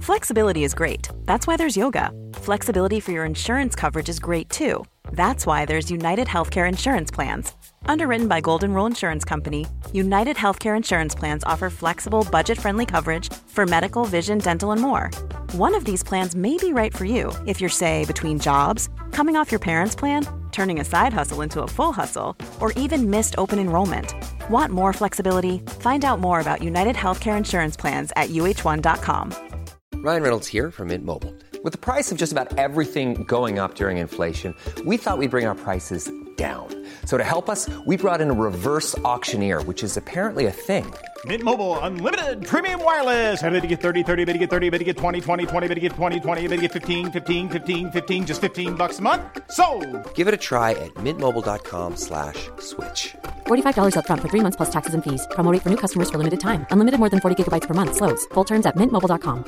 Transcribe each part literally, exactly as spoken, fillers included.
Flexibility is great. That's why there's yoga. Flexibility for your insurance coverage is great too. That's why there's United Healthcare Insurance Plans. Underwritten by Golden Rule Insurance Company, United Healthcare Insurance Plans offer flexible, budget-friendly coverage for medical, vision, dental, and more. One of these plans may be right for you if you're, say, between jobs, coming off your parents' plan, turning a side hustle into a full hustle, or even missed open enrollment. Want more flexibility? Find out more about United Healthcare Insurance Plans at U H one dot com. Ryan Reynolds here from Mint Mobile. With the price of just about everything going up during inflation, we thought we'd bring our prices down. So to help us, we brought in a reverse auctioneer, which is apparently a thing. Mint Mobile Unlimited Premium Wireless. How to get thirty, thirty, bit to get thirty, bit to get twenty, twenty, twenty, bit to get twenty, twenty, bit to get fifteen, fifteen, fifteen, fifteen, just fifteen bucks a month? Sold! Give it a try at mintmobile.com slash switch. forty-five dollars up front for three months plus taxes and fees. Promo rate for new customers for limited time. Unlimited more than forty gigabytes per month. Slows full terms at mint mobile dot com.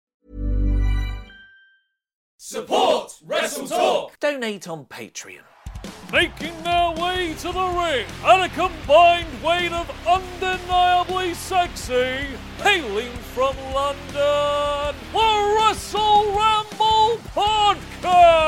Support Wrestle Talk! Donate on Patreon. Making their way to the ring at a combined weight of undeniably sexy, hailing from London, the Wrestle Ramble Podcast!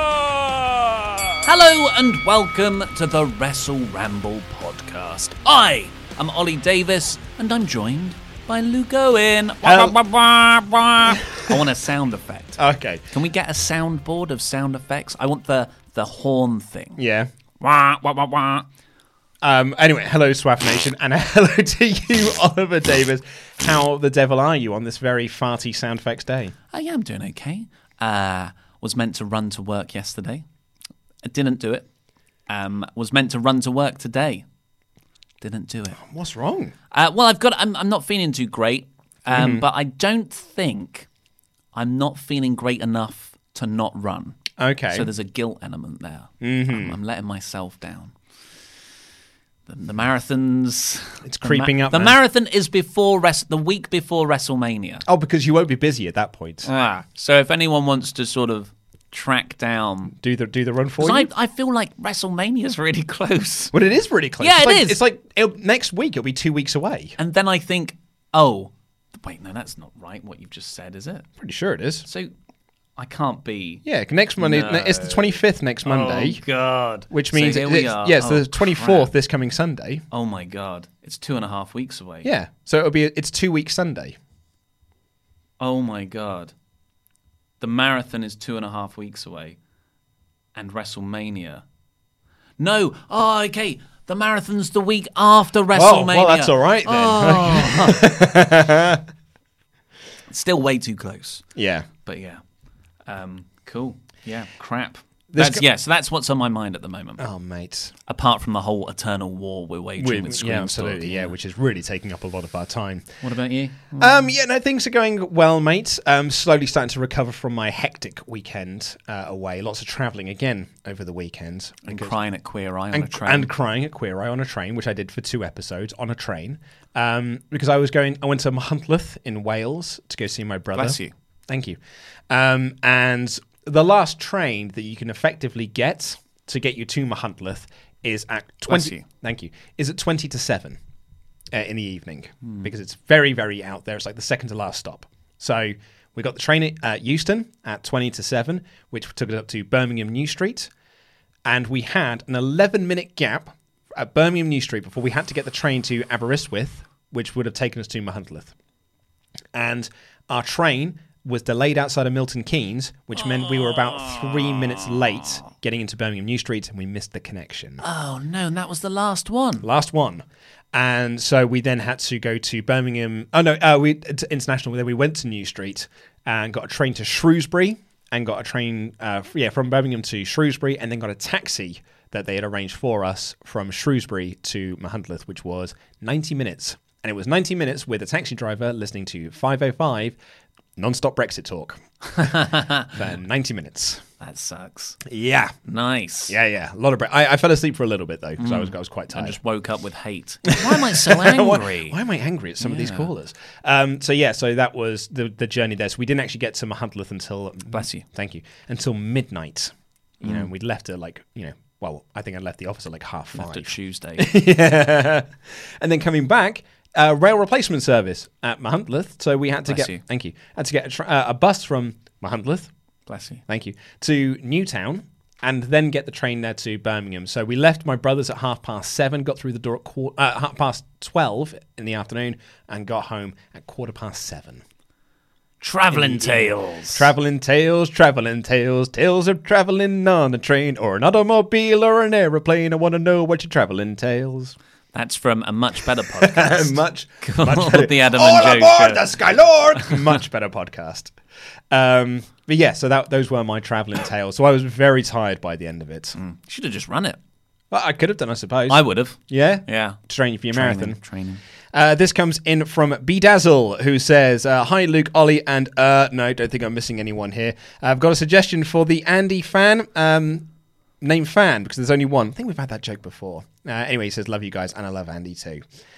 Hello and welcome to the Wrestle Ramble Podcast. I am Ollie Davis and I'm joined by Luke Owen. Hel- I want a sound effect. Okay. Can we get a soundboard of sound effects? I want the, the horn thing. Yeah. Wah, wah, wah, wah. Um, anyway, hello, Swaff Nation, and a hello to you, Oliver Davis. How the devil are you on this very farty sound effects day? Oh, yeah, I'm doing okay. Uh, was meant to run to work yesterday. I didn't do it. Um, was meant to run to work today. Didn't do it. What's wrong? Uh, well, I've got. I'm, I'm not feeling too great, um, Mm-hmm. but I don't think I'm not feeling great enough to not run. Okay. So there's a guilt element there. Mm-hmm. I'm, I'm letting myself down. The, the marathons. It's the creeping ma- up, The man. marathon is before res- the week before WrestleMania. Oh, because you won't be busy at that point. Ah. So if anyone wants to sort of track down, Do the do the run for you. because I, I feel like WrestleMania is really close. Well, it is really close. Yeah, it's it like, is. It's like it'll, next week. It'll be two weeks away. And then I think, oh, wait, no, that's not right. What you've just said, is it? Pretty sure it is. So I can't be. Yeah, next Monday. No. It's the twenty-fifth next Monday. Oh God! Which So means here we it's, are. yeah, it's Oh, the twenty-fourth crap. this coming Sunday. Oh my God! It's two and a half weeks away. Yeah, so it'll be it's two weeks Sunday. Oh my God! The marathon is two and a half weeks away, and WrestleMania. No. Oh, okay. The marathon's the week after WrestleMania. Well, well, that's all right then. Oh. It's still way too close. Yeah. But yeah. Um, cool. Yeah. Crap. This That's, co- yeah, so that's what's on my mind at the moment. Oh, mate. Apart from the whole eternal war we're waging We- with Scream yeah, absolutely. Talk, Yeah, which is really taking up a lot of our time. What about you? Um, yeah, no, things are going well, mate. Um, slowly starting to recover from my hectic weekend uh, away. Lots of travelling again over the weekend. And Because- crying at Queer Eye on and, a train. and crying at Queer Eye on a train, which I did for two episodes on a train. Um, because I was going, I went to Machynlleth in Wales to go see my brother. Bless you. Thank you. Um, and the last train that you can effectively get to get you to Machynlleth is at Bless twenty. you. Thank you. Is at twenty to seven uh, in the evening Hmm. because it's very, very out there. It's like the second to last stop. So we got the train at uh, Euston at twenty to seven, which took it up to Birmingham New Street, and we had an eleven minute gap at Birmingham New Street before we had to get the train to Aberystwyth, which would have taken us to Machynlleth. And our train was delayed outside of Milton Keynes, which meant we were about three minutes late getting into Birmingham New Street, and we missed the connection. Oh, no, and that was the last one. Last one. And so we then had to go to Birmingham. Oh, no, uh, we to international. Then we went to New Street and got a train to Shrewsbury and got a train uh, yeah, from Birmingham to Shrewsbury, and then got a taxi that they had arranged for us from Shrewsbury to Machynlleth, which was ninety minutes. And it was ninety minutes with a taxi driver listening to five oh five non-stop Brexit talk for ninety minutes. That sucks. Yeah. Nice. Yeah, yeah. A lot of Bre- I, I fell asleep for a little bit, though, because I, was, I was quite I tired. just woke up with hate. Why am I so angry? why, why am I angry at some of these Yeah. callers? Um, so yeah, so that was the the journey there. So we didn't actually get to Machynlleth until Bless you. Thank you. Until midnight. You know, we'd left at like you know, well, I think I left the office at like half five. Left it Tuesday. Yeah. And then coming back, uh, rail replacement service at Mahuntleth, so we had to Bless get you. thank you had to get a, tra- uh, a bus from Mahuntleth, Bless you. thank you, to Newtown, and then get the train there to Birmingham. So we left my brother's at half past seven, got through the door at quarter, uh, half past twelve in the afternoon, and got home at quarter past seven. Travelling tales. Travelling tales, travelling tales, tales of travelling on a train or an automobile or an aeroplane. I want to know what your travelling tales. That's from a much better podcast. much, called much better. The Adam All and Joe aboard Show. the Skylord! Much better podcast. Um, but yeah, so that those were my travelling tales. So I was very tired by the end of it. You should have just run it. Well, I could have done, I suppose. I would have. Yeah? Yeah. Training for your Training, marathon. Training. Uh, this comes in from Bedazzle, who says, uh, Hi, Luke, Ollie, and uh, no, don't think I'm missing anyone here. I've got a suggestion for the Andy fan. Um, name fan, because there's only one. I think we've had that joke before. Uh, anyway, he says, love you guys, and I love Andy too.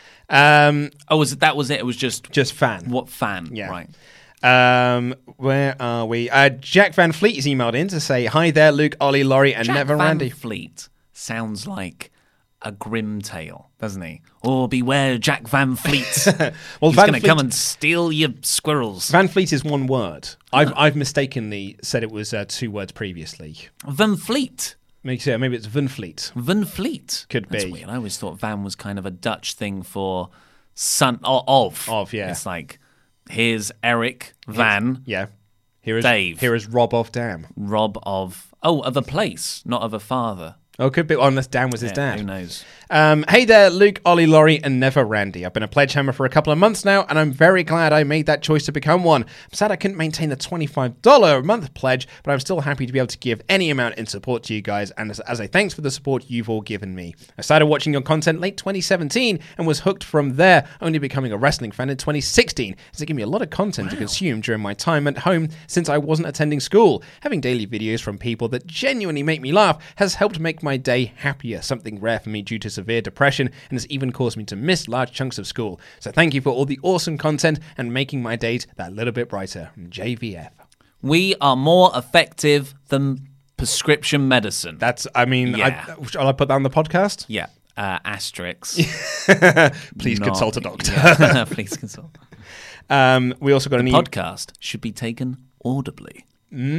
Um, Oh, was it, that was it? It was just... just fan. What fan? Yeah. Right. Um, where are we? Uh, Jack Van Fleet has emailed in to say, Hi there, Luke, Ollie, Laurie, and Jack Never Van Randy. Fleet sounds like a grim tale, doesn't he? Oh, beware Jack Van Fleet. Well, He's Van going to Fleet- come and steal your squirrels. Van Fleet is one word. I've, I've mistakenly said it was uh, two words previously. Van Fleet. Maybe, yeah, maybe it's Van Fleet. Van Fleet. Could That's be. weird. I always thought van was kind of a Dutch thing for son o- of. Of, yeah. It's like, here's Eric Van, Yeah. Here is Dave. Here is Rob of Dam. Rob of, oh, of a place, not of a father. Oh, could be. Oh, unless Dan was his Yeah, dad. Who knows? Um, hey there, Luke, Ollie, Laurie, and Never Randy. I've been a pledge hammer for a couple of months now, and I'm very glad I made that choice to become one. I'm sad I couldn't maintain the twenty-five dollars a month pledge, but I'm still happy to be able to give any amount in support to you guys, and as, as a thanks for the support you've all given me. I started watching your content late twenty seventeen and was hooked from there, only becoming a wrestling fan in twenty sixteen, as it gave me a lot of content to consume during my time at home since I wasn't attending school. Having daily videos from people that genuinely make me laugh has helped make my day happier, something rare for me due to severe depression, and has even caused me to miss large chunks of school. So thank you for all the awesome content and making my days that little bit brighter. J V F. We are more effective than prescription medicine. That's, I mean, Yeah. I, shall I put that on the podcast? yeah. Uh, asterisks. Please Not- consult a doctor. Yeah. Please consult. Um, we also got an email. Podcast should be taken audibly.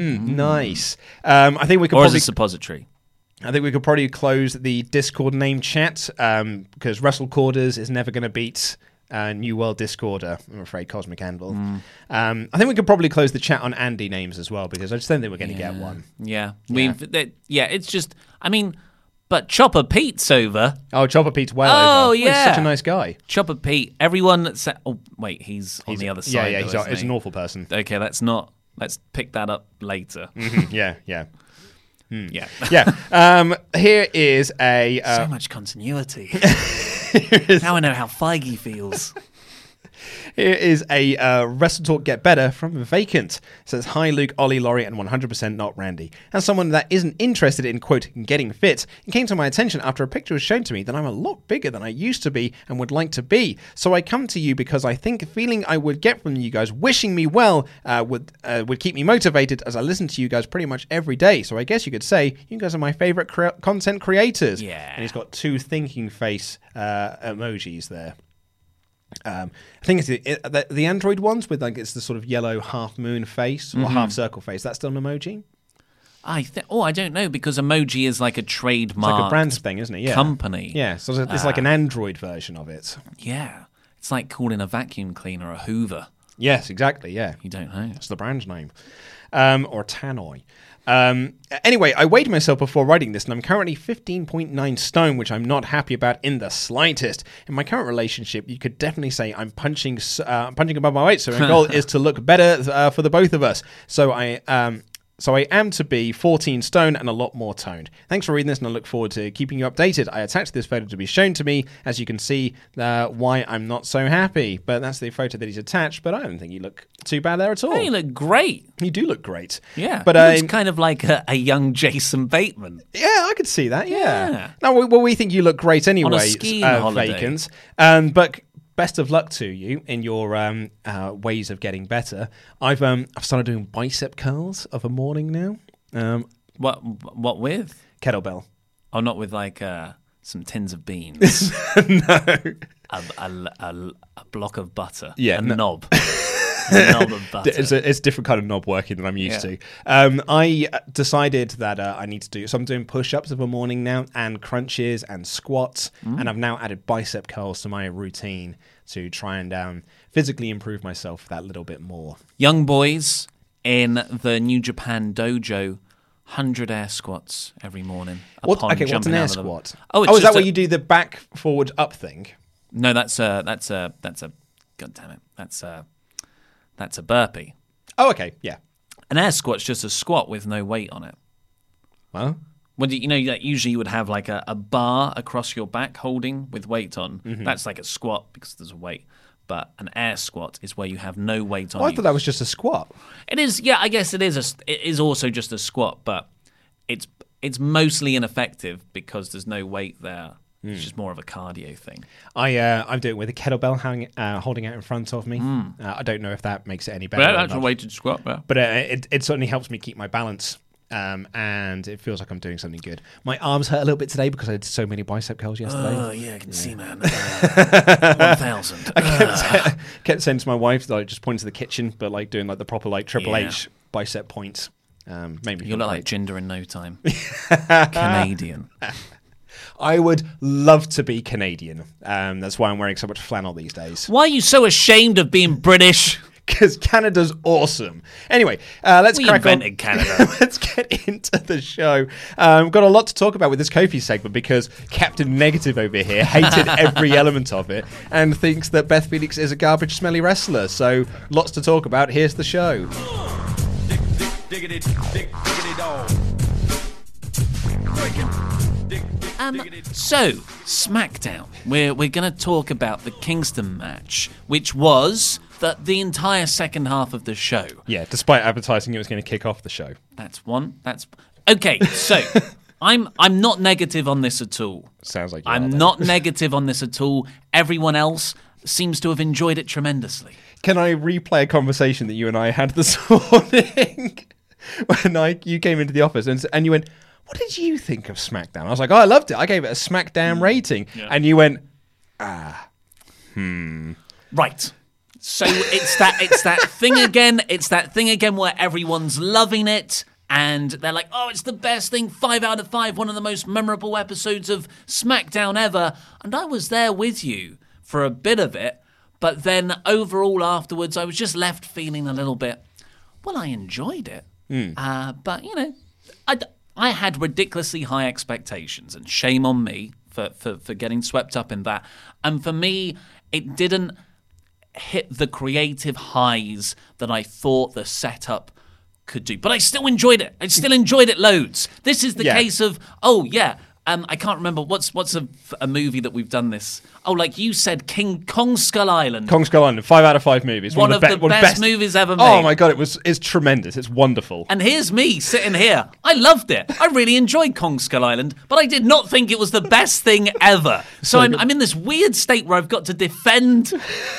Nice. Um, I think we could Or probably. as a suppository. I think we could probably close the Discord name chat um, because Russell Corders is never going to beat uh, New World Discorder. I'm afraid, Cosmic Anvil. Mm. Um, I think we could probably close the chat on Andy names as well because I just don't think we're going to get one. Yeah. We've, that, yeah, it's just, I mean, but Chopper Pete's over. Oh, Chopper Pete's well Oh, over. Well, he's yeah. such a nice guy. Chopper Pete, everyone that said, oh, wait, he's on He's- the other Yeah, side. yeah, though, he's, isn't he's he? an awful person. Okay, let's not, let's pick that up later. yeah, yeah. Yeah. Yeah. Um, here is a. Uh, So much continuity. Now I know how Feige feels. Here is a uh, Wrestle Talk Get Better from Vacant. It says, Hi, Luke, Ollie, Laurie, and one hundred percent not Randy. As someone that isn't interested in, quote, getting fit, it came to my attention after a picture was shown to me that I'm a lot bigger than I used to be and would like to be. So I come to you because I think the feeling I would get from you guys wishing me well uh, would uh, would keep me motivated as I listen to you guys pretty much every day. So I guess you could say you guys are my favorite cre- content creators. Yeah. And he's got two thinking face uh, emojis there. Um, I think it's the, it, the the Android ones with like it's the sort of yellow half moon face or half circle face. That's still an emoji. I th- oh, I don't know because emoji is like a trademark. It's like a brand thing, isn't it? Yeah. company. Yeah. So it's, it's like an Android version of it. Yeah. It's like calling a vacuum cleaner a Hoover. Yes, exactly. Yeah. You don't know. That's the brand name. Um, or Tannoy. Um, anyway, I weighed myself before writing this, and I'm currently fifteen point nine stone, which I'm not happy about in the slightest. In my current relationship, you could definitely say I'm punching, s- uh, punching above my weight. So my goal is to look better uh, for the both of us. So I, um, so I am to be fourteen stone and a lot more toned. Thanks for reading this, and I look forward to keeping you updated. I attached this photo to be shown to me, as you can see uh, why I'm not so happy. But that's the photo that he's attached. But I don't think you look too bad there at all. Hey, you look great. You do look great. Yeah. But he uh, looks kind of like a, a young Jason Bateman. yeah, I could see that. Yeah. Yeah. No, well, well, we think you look great anyway. skiing uh, holiday. Vacant. Um, but best of luck to you in your um, uh, ways of getting better. I've um, I've started doing bicep curls of a morning now. Um, What? What with? kettlebell. Oh, not with like uh, some tins of beans. No. A, a, a, a block of butter. Yeah, A no. knob. A knob of butter. It's a, it's a different kind of knob working than I'm used Yeah. to. Um, I decided that uh, I need to do, so I'm doing push-ups of a morning now, and crunches and squats, Mm. and I've now added bicep curls to my routine to try and um, physically improve myself that little bit more. Young boys in the New Japan dojo, one hundred air squats every morning. What, upon okay, what's jumping an air out of the- squat? Oh, it's oh is just that a- where you do the back, forward, up thing? No, that's a that's a that's a god damn it. That's a that's a burpee. Oh, okay, yeah. An air squat's just a squat with no weight on it. Well, Well, you know, like usually you would have like a, a bar across your back holding with weight on. Mm-hmm. That's like a squat because there's a weight. But an air squat is where you have no weight on oh, I you. thought that was just a squat. It is, yeah. I guess it is. A, it is also just a squat, but it's it's mostly ineffective because there's no weight there. Hmm. It's just more of a cardio thing. I uh, I'm doing it with a kettlebell hang, uh, holding out in front of me. Uh, I don't know if that makes it any better. Yeah, or that's a not. weighted squat. Yeah. But uh, it, it certainly helps me keep my balance, um, and it feels like I'm doing something good. My arms hurt a little bit today because I did so many bicep curls yesterday. Oh yeah, I can see, man. Uh, One thousand. I kept, kept saying to my wife, like, just pointing to the kitchen, but like doing like the proper like Triple Yeah. H bicep points. Um, made me You feel look great. like Jinder in no time. Canadian. I would love to be Canadian. Um, that's why I'm wearing so much flannel these days. Why are you so ashamed of being British? Because Canada's awesome. Anyway, uh, let's We crack invented on. Canada. Let's get into the show. Um, we've got a lot to talk about with this Kofi segment because Captain Negative over here hated every element of it and thinks that Beth Phoenix is a garbage, smelly wrestler. So lots to talk about. Here's the show. Diggity, dig, diggity dog. Um, so, SmackDown. We're we're going to talk about the Kingston match, which was the, the entire second half of the show. Yeah, despite advertising it was going to kick off the show. That's one. That's okay. So, I'm I'm not negative on this at all. Sounds like you I'm are, then. not negative on this at all. Everyone else seems to have enjoyed it tremendously. Can I replay a conversation that you and I had this morning when I you came into the office and and you went, "What did you think of SmackDown?" I was like, "Oh, I loved it. I gave it a SmackDown rating," and you went, Right. So it's that it's that thing again. It's that thing again where everyone's loving it and they're like, "Oh, it's the best thing. Five out of five. One of the most memorable episodes of SmackDown ever." And I was there with you for a bit of it, but then overall afterwards, I was just left feeling a little bit. Well, I enjoyed it, uh, but you know, I. d- I had ridiculously high expectations, and shame on me for, for, for getting swept up in that. And for me, it didn't hit the creative highs that I thought the setup could do. But I still enjoyed it. I still enjoyed it loads. This is the Yeah. case of, oh, yeah, um, I can't remember. What's what's a, a movie that we've done this? Oh, like you said, King Kong Skull Island. Kong Skull Island, five out of five movies. One of be- the best movies ever Oh made. my god, it was it's tremendous. It's wonderful. And here's me sitting here. I loved it. I really enjoyed Kong Skull Island, but I did not think it was the best thing ever. So I'm, I'm in this weird state where I've got to defend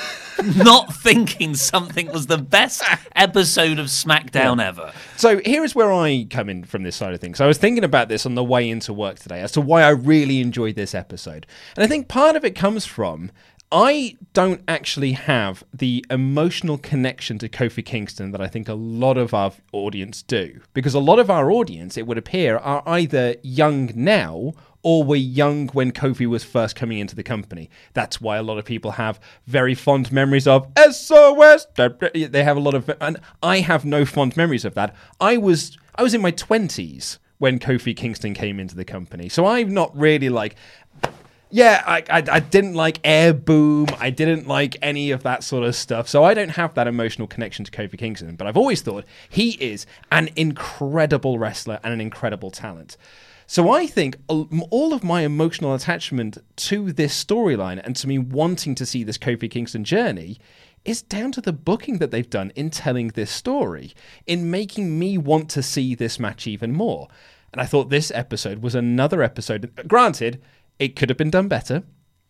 not thinking something was the best episode of SmackDown ever. So here is where I come in from this side of things. I was thinking about this on the way into work today as to why I really enjoyed this episode. And I think part of it comes from I don't actually have the emotional connection to Kofi Kingston that I think a lot of our audience do. Because a lot of our audience, it would appear, are either young now or were young when Kofi was first coming into the company. That's why a lot of people have very fond memories of S O S. They have a lot of, and I have no fond memories of that. I was I was in my twenties when Kofi Kingston came into the company, so I'm not really like. Yeah, I, I I didn't like Air Boom. I didn't like any of that sort of stuff. So I don't have that emotional connection to Kofi Kingston. But I've always thought he is an incredible wrestler and an incredible talent. So I think all of my emotional attachment to this storyline and to me wanting to see this Kofi Kingston journey is down to the booking that they've done in telling this story, in making me want to see this match even more. And I thought this episode was another episode. Granted, it could have been done better.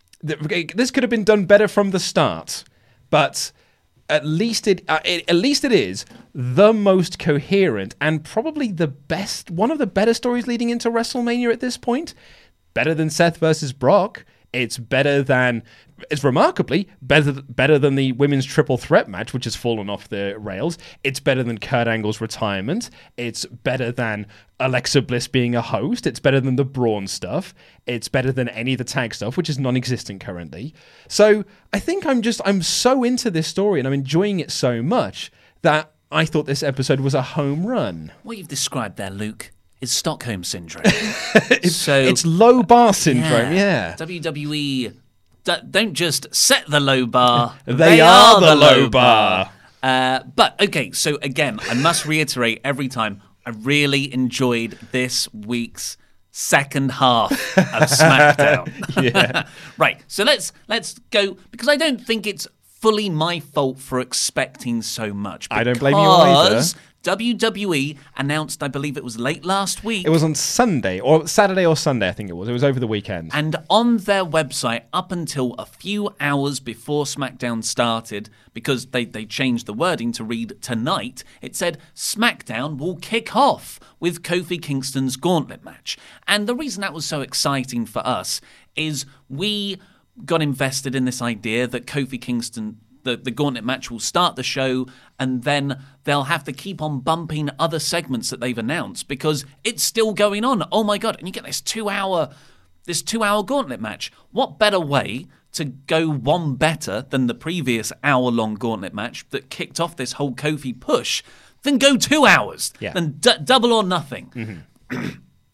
This could have been done better from the start, but at least it, uh, it at least it is the most coherent and probably the best, one of the better stories leading into WrestleMania at this point. better than Seth versus Brock. It's better than, it's remarkably better better than the women's triple threat match, which has fallen off the rails. It's better than Kurt Angle's retirement. It's better than Alexa Bliss being a host. It's better than the Braun stuff. It's better than any of the tag stuff, which is non-existent currently. So I think I'm just, I'm so into this story and I'm enjoying it so much that I thought this episode was a home run. What you've described there, Luke, is Stockholm Syndrome. it's, so it's low bar syndrome, yeah. W W E d- don't just set the low bar. They, they are, are the low bar. bar. Uh, but, okay, so again, I must reiterate every time, I really enjoyed this week's second half of SmackDown. Yeah. Right, so let's let's go, because I don't think it's fully my fault for expecting so much. I don't blame you either. Because W W E announced, I believe it was late last week. It was on Sunday, or Saturday or Sunday, I think it was. It was over the weekend. And on their website, up until a few hours before SmackDown started, because they, they changed the wording to read tonight, it said SmackDown will kick off with Kofi Kingston's gauntlet match. And the reason that was so exciting for us is we got invested in this idea that Kofi Kingston, the, the gauntlet match, will start the show and then they'll have to keep on bumping other segments that they've announced because it's still going on. Oh my God. And you get this two hour, this two hour gauntlet match. What better way to go one better than the previous hour long gauntlet match that kicked off this whole Kofi push than go two hours, yeah. than d- double or nothing. Mm-hmm.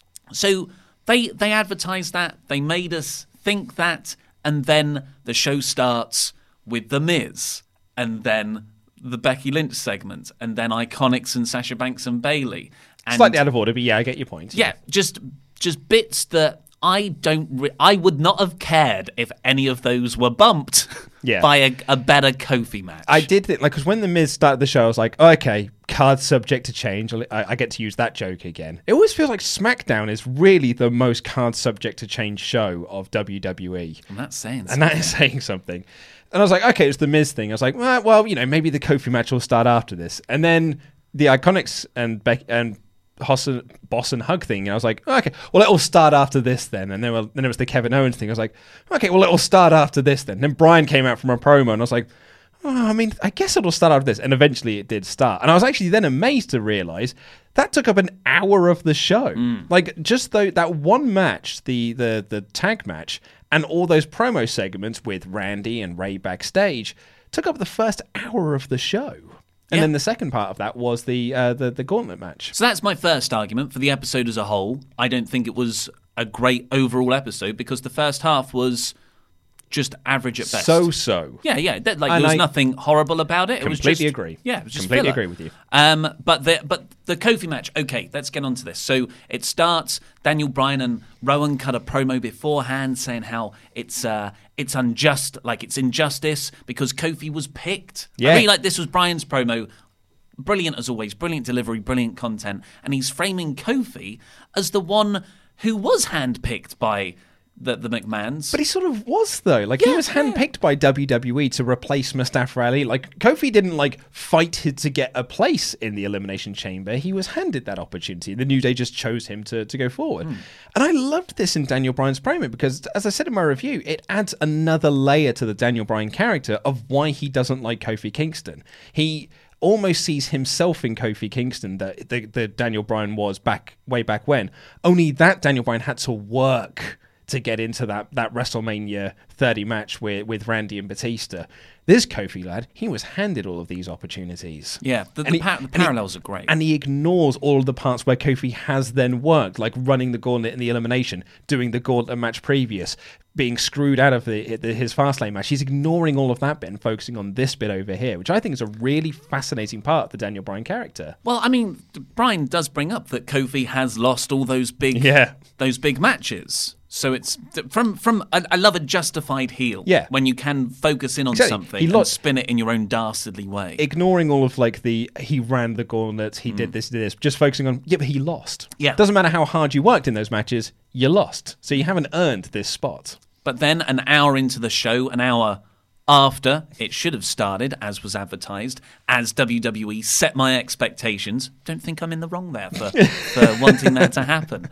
So they, they advertised that, they made us think that, and then the show starts with The Miz, and then the Becky Lynch segment, and then Iconics and Sasha Banks and Bayley. And Slightly out of order, but yeah, I get your point. yeah, just just bits that I don't. Re- I would not have cared if any of those were bumped Yeah. by a, a better Kofi match. I did think, like, because when The Miz started the show, I was like, oh, okay, card subject to change. I, I get to use that joke again. It always feels like SmackDown is really the most card subject to change show of W W E. And that's saying And that is saying something. And I was like, okay, it's the Miz thing. I was like, well, well, you know, maybe the Kofi match will start after this. And then the Iconics and Beck and Boss and, Boss and Hug thing. And I was like, okay, well, it'll start after this then. And then, well, then it was the Kevin Owens thing. I was like, okay, well, it'll start after this then. And then Brian came out from a promo and I was like, oh, I mean, I guess it'll start after this. And eventually it did start. And I was actually then amazed to realize that took up an hour of the show. Mm. Like, just though that one match, the, the, the tag match, and all those promo segments with Randy and Ray backstage took up the first hour of the show. And yeah. then the second part of that was the, uh, the the gauntlet match. So that's my first argument for the episode as a whole. I don't think it was a great overall episode because the first half was just average at best. So-so. Yeah, yeah. That, like, And there was I nothing horrible about it. It was completely just, agree. Yeah, it was just Completely filler. agree with you. Um, but the but the Kofi match. Okay, let's get on to this. So it starts. Daniel Bryan and Rowan cut a promo beforehand saying how it's uh, it's unjust, like it's injustice because Kofi was picked. Yeah. I really like this was Bryan's promo. Brilliant as always. Brilliant delivery. Brilliant content. And he's framing Kofi as the one who was handpicked by the the McMahons. But he sort of was, though. Like, Yeah, he was handpicked by W W E to replace Mustafa Ali. Like, Kofi didn't, like, fight to, to get a place in the Elimination Chamber. He was handed that opportunity. The New Day just chose him to, to go forward. Mm. And I loved this in Daniel Bryan's promo because, as I said in my review, it adds another layer to the Daniel Bryan character of why he doesn't like Kofi Kingston. He almost sees himself in Kofi Kingston that the, the Daniel Bryan was back way back when. Only that Daniel Bryan had to work to get into that, that WrestleMania thirty match with, with Randy and Batista. This Kofi lad, he was handed all of these opportunities. Yeah, the, the, he, pa- the parallels he, are great. And he ignores all of the parts where Kofi has then worked, like running the gauntlet in the elimination, doing the gauntlet match previous, being screwed out of the, the, his Fastlane match. He's ignoring all of that bit and focusing on this bit over here, which I think is a really fascinating part of the Daniel Bryan character. Well, I mean, Bryan does bring up that Kofi has lost all those big, yeah. those big matches. So it's from from. I, I love a justified heel. Yeah. When you can focus in on Exactly. something He and lost- spin it in your own dastardly way. Ignoring all of like the he ran the gauntlet, he mm. did this, did this, just focusing on yeah, but he lost. Yeah. Doesn't matter how hard you worked in those matches, you lost. So you haven't earned this spot. But then an hour into the show, an hour after it should have started, as was advertised, as W W E set my expectations. Don't think I'm in the wrong there for, for wanting that to happen.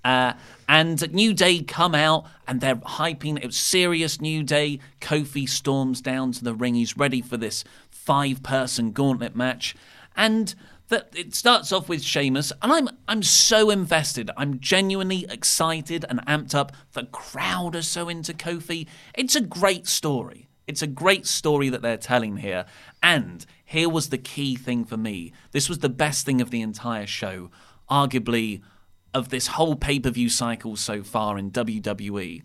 Uh, and New Day come out and they're hyping. It was serious New Day. Kofi storms down to the ring. He's ready for this five-person gauntlet match. And that it starts off with Sheamus. And I'm I'm so invested. I'm genuinely excited and amped up. The crowd are so into Kofi. It's a great story. It's a great story that they're telling here. And here was the key thing for me. This was the best thing of the entire show. Arguably, of this whole pay-per-view cycle so far in W W E,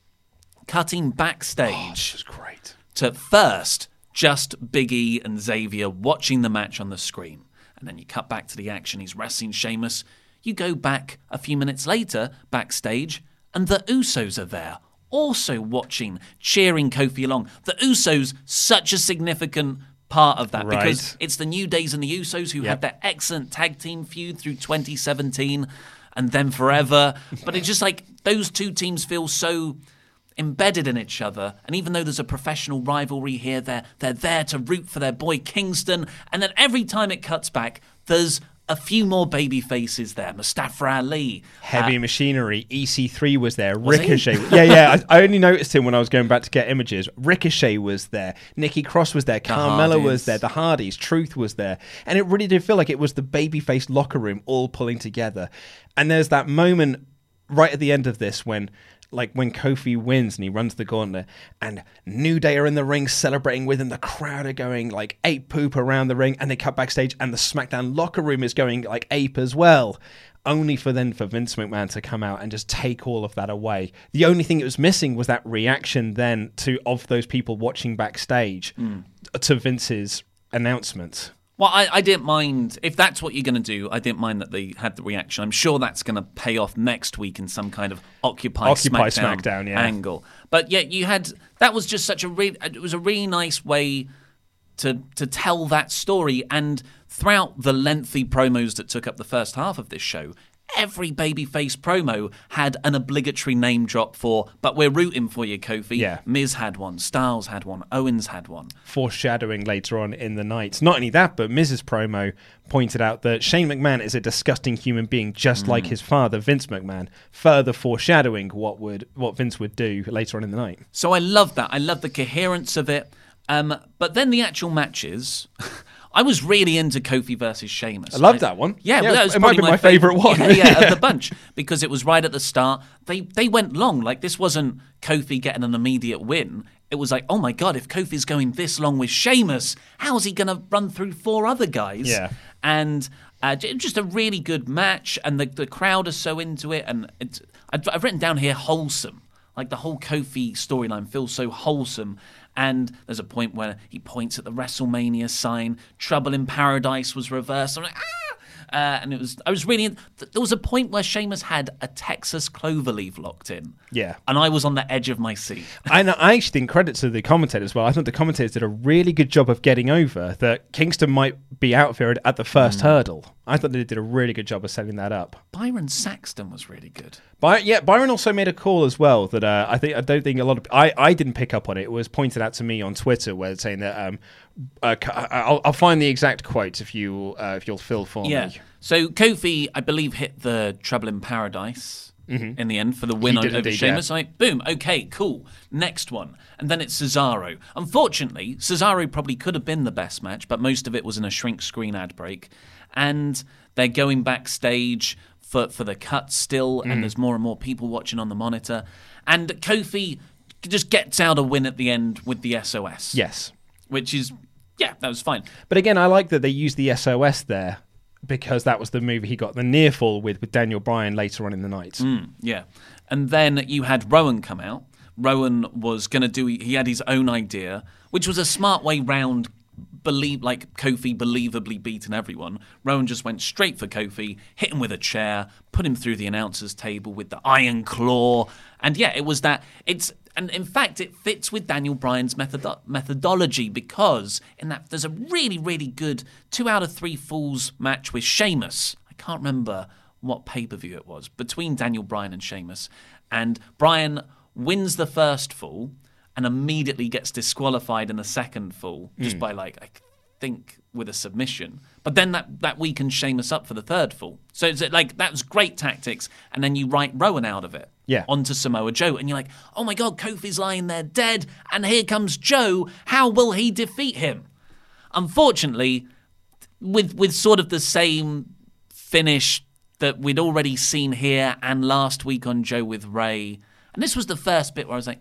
cutting backstage Oh, this is great. to first just Big E and Xavier watching the match on the screen. And then you cut back to the action. He's wrestling Sheamus. You go back a few minutes later, backstage, and the Usos are there, also watching, cheering Kofi along. The Usos, such a significant part of that, Right. because it's the New Days and the Usos who Yep. had that excellent tag team feud through twenty seventeen and then forever. But it's just like those two teams feel so embedded in each other. And even though there's a professional rivalry here, they're, they're there to root for their boy Kingston. And then every time it cuts back, there's a few more baby faces there. Mustafa Ali. Heavy uh, Machinery, E C three was there, Was he? Ricochet. yeah, yeah, I, I only noticed him when I was going back to get images. Ricochet was there, Nikki Cross was there, Carmella Hardys. was there, the Hardys, Truth was there. And it really did feel like it was the babyface locker room all pulling together. And there's that moment right at the end of this when like when Kofi wins and he runs the gauntlet and New Day are in the ring celebrating with him, the crowd are going like ape poop around the ring, and they cut backstage and the SmackDown locker room is going like ape as well, only for then for Vince McMahon to come out and just take all of that away. The only thing it was missing was that reaction then to of those people watching backstage Mm. to Vince's announcement. Well, I, I didn't mind, if that's what you're going to do, I didn't mind that they had the reaction. I'm sure that's going to pay off next week in some kind of Occupy, Occupy SmackDown, SmackDown, yeah. angle. But yeah, you had, that was just such a, re- it was a really nice way to to tell that story. And throughout the lengthy promos that took up the first half of this show, every babyface promo had an obligatory name drop for, but we're rooting for you, Kofi. Yeah. Miz had one, Styles had one, Owens had one. Foreshadowing later on in the night. Not only that, but Miz's promo pointed out that Shane McMahon is a disgusting human being, just like his father, Vince McMahon, further foreshadowing what would what Vince would do later on in the night. So I love that. I love the coherence of it. Um, but then the actual matches, I was really into Kofi versus Sheamus. I loved that one. Yeah, Yeah, well, that was it might probably be my favourite one. Yeah, yeah, of the bunch, because it was right at the start. They they went long. Like, this wasn't Kofi getting an immediate win. It was like, oh my God, if Kofi's going this long with Sheamus, how's he going to run through four other guys? Yeah. And uh, j- just a really good match, and the the crowd are so into it. And it's, I've, I've written down here wholesome. Like, the whole Kofi storyline feels so wholesome. And there's a point where he points at the WrestleMania sign. Trouble in Paradise was reversed. I'm like, ah! Uh, and it was, I was really, there was a point where Sheamus had a Texas cloverleaf locked in. Yeah. And I was on the edge of my seat. And I actually think credit to the commentators as well. I thought the commentators did a really good job of getting over that Kingston might be out of here at the first hurdle. I thought they did a really good job of setting that up. Byron Saxton was really good. By, yeah, Byron also made a call as well that uh, I think I don't think a lot of I, I didn't pick up on it. It was pointed out to me on Twitter where it's saying that um, uh, I'll, I'll find the exact quote if you uh, if you'll fill for Yeah. me. So Kofi, I believe, hit the Trouble in Paradise in the end for the win He on- did over indeed, Sheamus. I boom, okay, cool. Next one. And then it's Cesaro. Unfortunately, Cesaro probably could have been the best match, but most of it was in a shrink screen ad break. And they're going backstage for, for the cut still, and there's more and more people watching on the monitor. And Kofi just gets out a win at the end with the S O S. Yes. Which is, yeah, that was fine. But again, I like that they used the S O S there because that was the move he got the near fall with with Daniel Bryan later on in the night. Mm, yeah. And then you had Rowan come out. Rowan was going to do, he had his own idea, which was a smart way round, believe like Kofi believably beating everyone. Rowan just went straight for Kofi, hit him with a chair, put him through the announcer's table with the iron claw. And yeah, it was that, it's, and in fact, it fits with Daniel Bryan's methodo- methodology because in that there's a really, really good two out of three falls match with Sheamus. I can't remember what pay-per-view it was, between Daniel Bryan and Sheamus. And Bryan wins the first fall and immediately gets disqualified in the second fall just by, like, I think with a submission. But then that, that weakened Sheamus up for the third fall. So it's like that was great tactics, and then you write Rowan out of it. Yeah. Onto Samoa Joe, and you're like, oh my God, Kofi's lying there dead, and here comes Joe. How will he defeat him? Unfortunately, with with sort of the same finish that we'd already seen here and last week on Joe with Ray, and this was the first bit where I was like,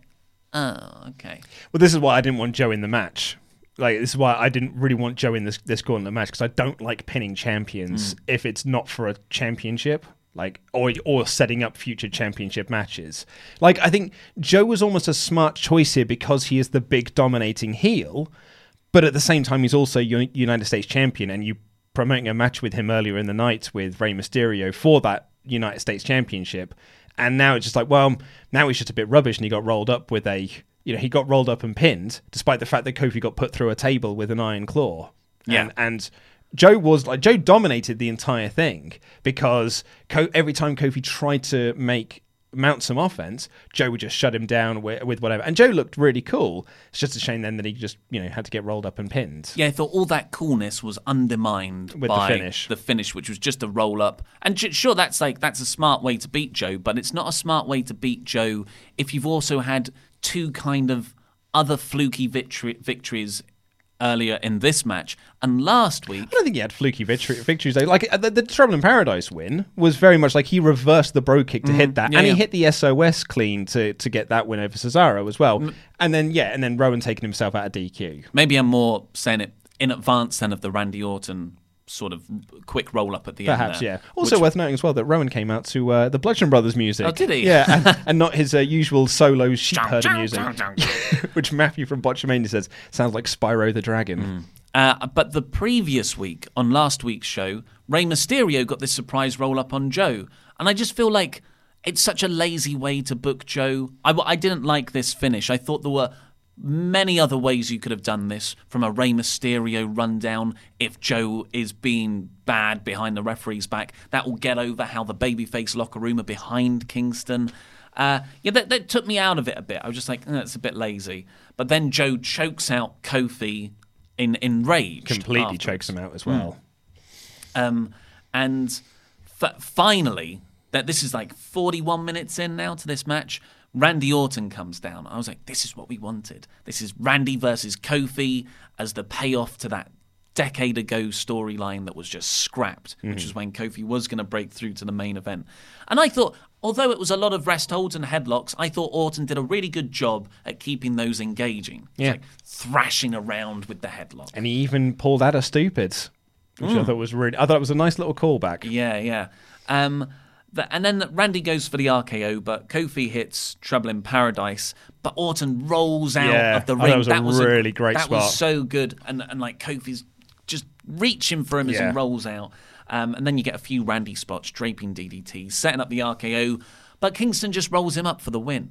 oh, okay. Well, this is why I didn't want Joe in the match. Like, this is why I didn't really want Joe in this this gauntlet match, because I don't like pinning champions mm. if it's not for a championship, like, or or setting up future championship matches. Like, I think Joe was almost a smart choice here because he is the big dominating heel, but at the same time he's also U- United States champion, and you promoting a match with him earlier in the night with Rey Mysterio for that United States championship, and now it's just like, well, now he's just a bit rubbish, and he got rolled up with a. You know, he got rolled up and pinned, despite the fact that Kofi got put through a table with an iron claw. Yeah. And, and Joe was like, Joe dominated the entire thing because Co- every time Kofi tried to make mount some offense, Joe would just shut him down with, with whatever. And Joe looked really cool. It's just a shame then that he just, you know, had to get rolled up and pinned. Yeah, I thought all that coolness was undermined with by the finish. the finish, which was just a roll up. And sure, that's like that's a smart way to beat Joe, but it's not a smart way to beat Joe if you've also had two kind of other fluky victory, victories earlier in this match. And last week... I don't think he had fluky victory, victories, though. Like, the, the Trouble in Paradise win was very much like he reversed the bro kick to mm, hit that, yeah, and he yeah. hit the S O S clean to, to get that win over Cesaro as well. Mm. And then, yeah, and then Rowan taking himself out of D Q. Maybe I'm more saying it in advance then of the Randy Orton sort of quick roll-up at the Perhaps, end there. yeah. Also which... worth noting as well that Rowan came out to uh, the Bludgeon Brothers music. Oh, did he? Yeah, and, and not his uh, usual solo sheep herder music, which Matthew from Botchamania says sounds like Spyro the Dragon. Mm. Uh, but the previous week, on last week's show, Rey Mysterio got this surprise roll-up on Joe. And I just feel like it's such a lazy way to book Joe. I, I didn't like this finish. I thought there were many other ways you could have done this, from a Rey Mysterio rundown. If Joe is being bad behind the referee's back, that will get over how the babyface locker room are behind Kingston. Uh, yeah, that, that took me out of it a bit. I was just like, eh, it's a bit lazy. But then Joe chokes out Kofi in in rage. Completely afterwards. chokes him out as well. Mm. Um, and f- finally, that this is like forty-one minutes in now to this match, Randy Orton comes down. I was like, this is what we wanted. This is Randy versus Kofi as the payoff to that decade ago storyline that was just scrapped, mm-hmm. which is when Kofi was going to break through to the main event. And I thought, although it was a lot of rest holds and headlocks, I thought Orton did a really good job at keeping those engaging. Yeah. Like thrashing around with the headlock. And he even pulled out a stupid, which mm. I thought was really, I thought it was a nice little callback. Yeah, yeah. Um, the, and then Randy goes for the R K O, but Kofi hits Trouble in Paradise, but Orton rolls out yeah, of the I ring. That was a that was really a, great that spot. That was so good. And, and like Kofi's just reaching for him as yeah. he rolls out. Um, and then you get a few Randy spots, draping D D Ts, setting up the R K O, but Kingston just rolls him up for the win.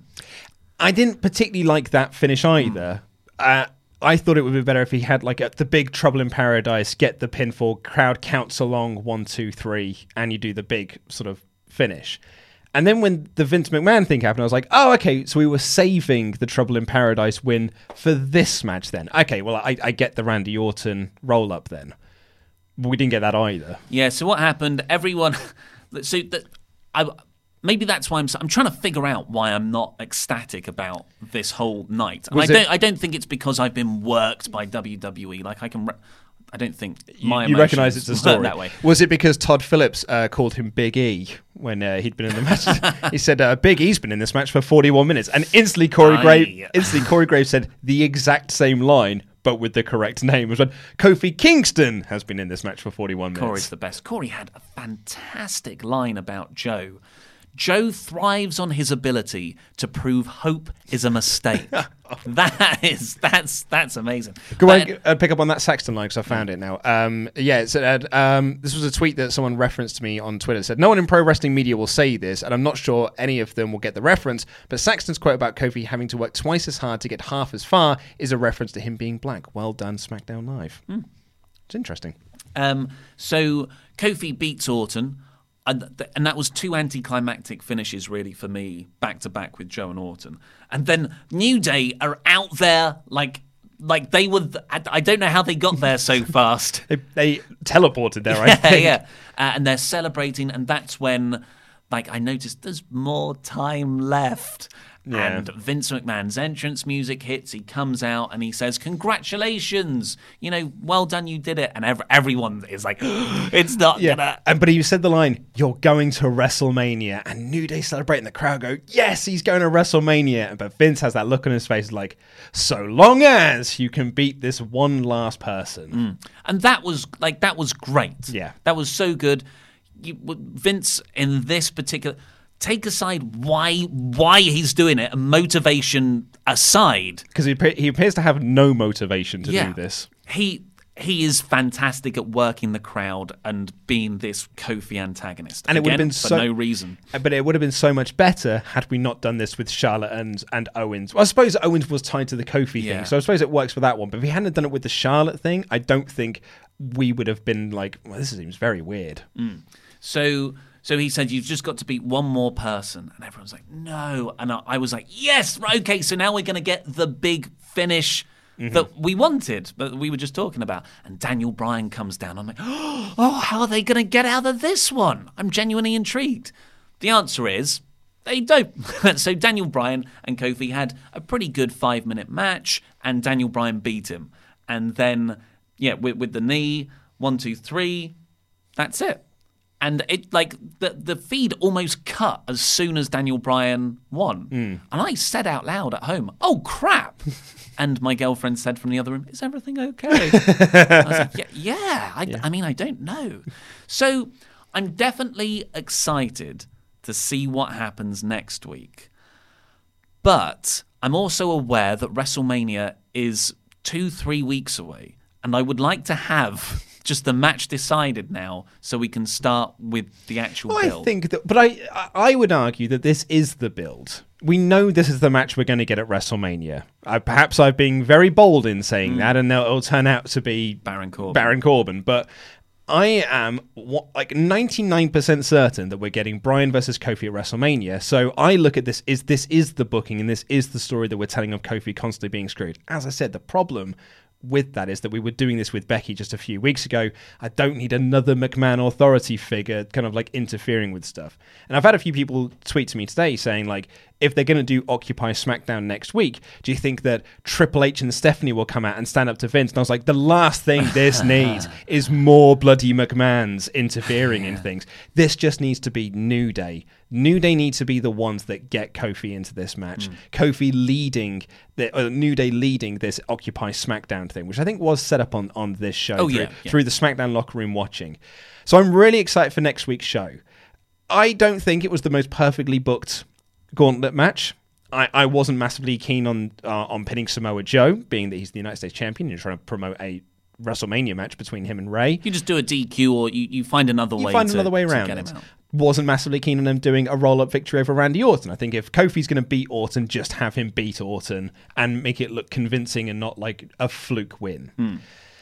I didn't particularly like that finish either. Mm. Uh, I thought it would be better if he had like a, the big Trouble in Paradise, get the pinfall, crowd counts along, one, two, three, and you do the big sort of finish. And then when the Vince McMahon thing happened, I was like, oh, okay, so we were saving the Trouble in Paradise win for this match then. Okay, well, I, I get the Randy Orton roll-up then. But we didn't get that either. Yeah, so what happened, everyone... so that I... Maybe that's why I'm. I'm trying to figure out why I'm not ecstatic about this whole night. And I don't. It, I don't think it's because I've been worked by W W E. Like I can. Re- I don't think my you, you recognise it's a story that way. Was it because Todd Phillips uh, called him Big E when uh, he'd been in the match? He said uh, Big E's been in this match for forty-one minutes, and instantly Corey Graves. Instantly Corey Graves said the exact same line, but with the correct name. It was when Kofi Kingston has been in this match for forty-one minutes. Corey's the best. Corey had a fantastic line about Joe. Joe thrives on his ability to prove hope is a mistake. that is, that's that's amazing. Go on, uh, pick up on that Saxton line because I found it now. Um, yeah, it said, um, this was a tweet that someone referenced to me on Twitter. It said, no one in pro wrestling media will say this, and I'm not sure any of them will get the reference, but Saxton's quote about Kofi having to work twice as hard to get half as far is a reference to him being black. Well done, SmackDown Live. Mm. It's interesting. Um, so Kofi beats Orton. And, th- and that was two anticlimactic finishes, really, for me, back to back with Joe and Orton. And then New Day are out there, like like they were. Th- I I don't know how they got there so fast. They, they teleported there, I yeah, think. yeah. Uh, and they're celebrating, and that's when, like, I noticed there's more time left. Yeah. And Vince McMahon's entrance music hits. He comes out and he says, "Congratulations! You know, well done, you did it." And ev- everyone is like, "It's not Yeah, gonna." and but he said the line, "You're going to WrestleMania," and New Day celebrate, and the crowd go, "Yes, he's going to WrestleMania." But Vince has that look on his face, like, "So long as you can beat this one last person." Mm. And that was like that was great. Yeah, that was so good. You, Vince in this particular. Take aside why why he's doing it, and motivation aside, because he he appears to have no motivation to yeah, do this. He he is fantastic at working the crowd and being this Kofi antagonist. And it would have Again, been for so no reason. But it would have been so much better had we not done this with Charlotte and and Owens. Well, I suppose Owens was tied to the Kofi Yeah. thing, so I suppose it works for that one. But if he hadn't done it with the Charlotte thing, I don't think we would have been like, well, this seems very weird. Mm. So. So he said, "You've just got to beat one more person." And everyone's like, "No." And I, I was like, "Yes, right, okay, so now we're going to get the big finish mm-hmm. that we wanted, but we were just talking about." And Daniel Bryan comes down. I'm like, "Oh, how are they going to get out of this one?" I'm genuinely intrigued. The answer is, they don't. So Daniel Bryan and Kofi had a pretty good five-minute match, and Daniel Bryan beat him. And then, yeah, with, with the knee, one, two, three, that's it. And it like the the feed almost cut as soon as Daniel Bryan won. Mm. And I said out loud at home, "Oh, crap." And my girlfriend said from the other room, "Is everything okay?" I was like, yeah, yeah. I, yeah. I mean, I don't know. So I'm definitely excited to see what happens next week. But I'm also aware that WrestleMania is two, three weeks away. And I would like to have just the match decided now so we can start with the actual well, build. I think that, but I, I would argue that this is the build. We know this is the match we're going to get at WrestleMania. Uh, perhaps I've been very bold in saying mm. that, and it'll turn out to be Baron Corbin. Baron Corbin. But I am what, like ninety-nine percent certain that we're getting Bryan versus Kofi at WrestleMania. So I look at this, is this is the booking, and this is the story that we're telling of Kofi constantly being screwed. As I said, the problem with that is that we were doing this with Becky just a few weeks ago. I don't need another McMahon authority figure kind of like interfering with stuff. And I've had a few people tweet to me today saying, like, if they're going to do Occupy SmackDown next week, do you think that Triple H and Stephanie will come out and stand up to Vince? And I was like, the last thing this needs is more bloody McMahons interfering in things. This just needs to be New Day. New Day needs to be the ones that get Kofi into this match. Mm. Kofi leading, the uh, New Day leading this Occupy SmackDown thing, which I think was set up on, on this show oh, through, yeah, yeah. through the SmackDown locker room watching. So I'm really excited for next week's show. I don't think it was the most perfectly booked gauntlet match. I, I wasn't massively keen on uh, on pinning Samoa Joe, being that he's the United States champion and trying to promote a WrestleMania match between him and Ray. You just do a D Q, or you, you find another you way. You find to, another way around it. Wasn't massively keen on him doing a roll-up victory over Randy Orton. I think if Kofi's going to beat Orton, just have him beat Orton and make it look convincing and not like a fluke win. Hmm.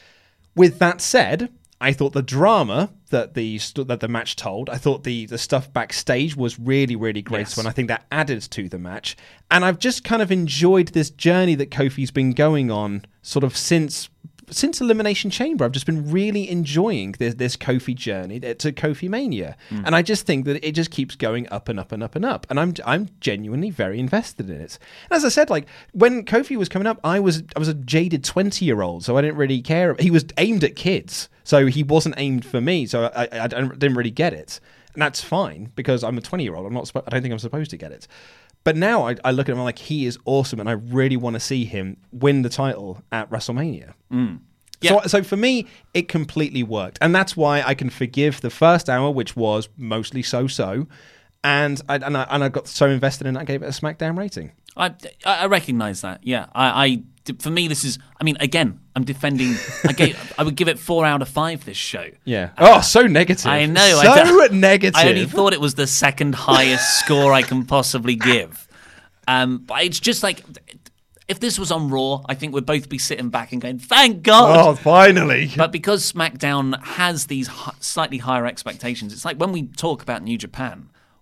With that said, I thought the drama that the that the match told, I thought the, the stuff backstage was really, really great. Yes. And I think that added to the match. And I've just kind of enjoyed this journey that Kofi's been going on sort of since since Elimination Chamber. I've just been really enjoying this, this Kofi journey to Kofi Mania. Mm. And I just think that it just keeps going up and up and up and up. And I'm I'm genuinely very invested in it. And as I said, like when Kofi was coming up, I was I was a jaded twenty-year-old, so I didn't really care. He was aimed at kids, so he wasn't aimed for me, so I, I, I didn't really get it. And that's fine, because I'm a twenty-year-old. I'm not. I don't think I'm supposed to get it. But now I, I look at him like he is awesome, and I really want to see him win the title at WrestleMania. Mm. Yeah. So, so for me, it completely worked, and that's why I can forgive the first hour, which was mostly so-so, and I and I, and I got so invested in it, I gave it a SmackDown rating. I I recognise that. Yeah, I, I for me this is. I mean, again, I'm defending. I gave. I would give it four out of five. This show. Yeah. Uh, oh, so negative. I know. So I negative. I only thought it was the second highest score I can possibly give. Um, but it's just like, if this was on Raw, I think we'd both be sitting back and going, "Thank God!" Oh, finally. But because SmackDown has these h- slightly higher expectations, it's like when we talk about New Japan.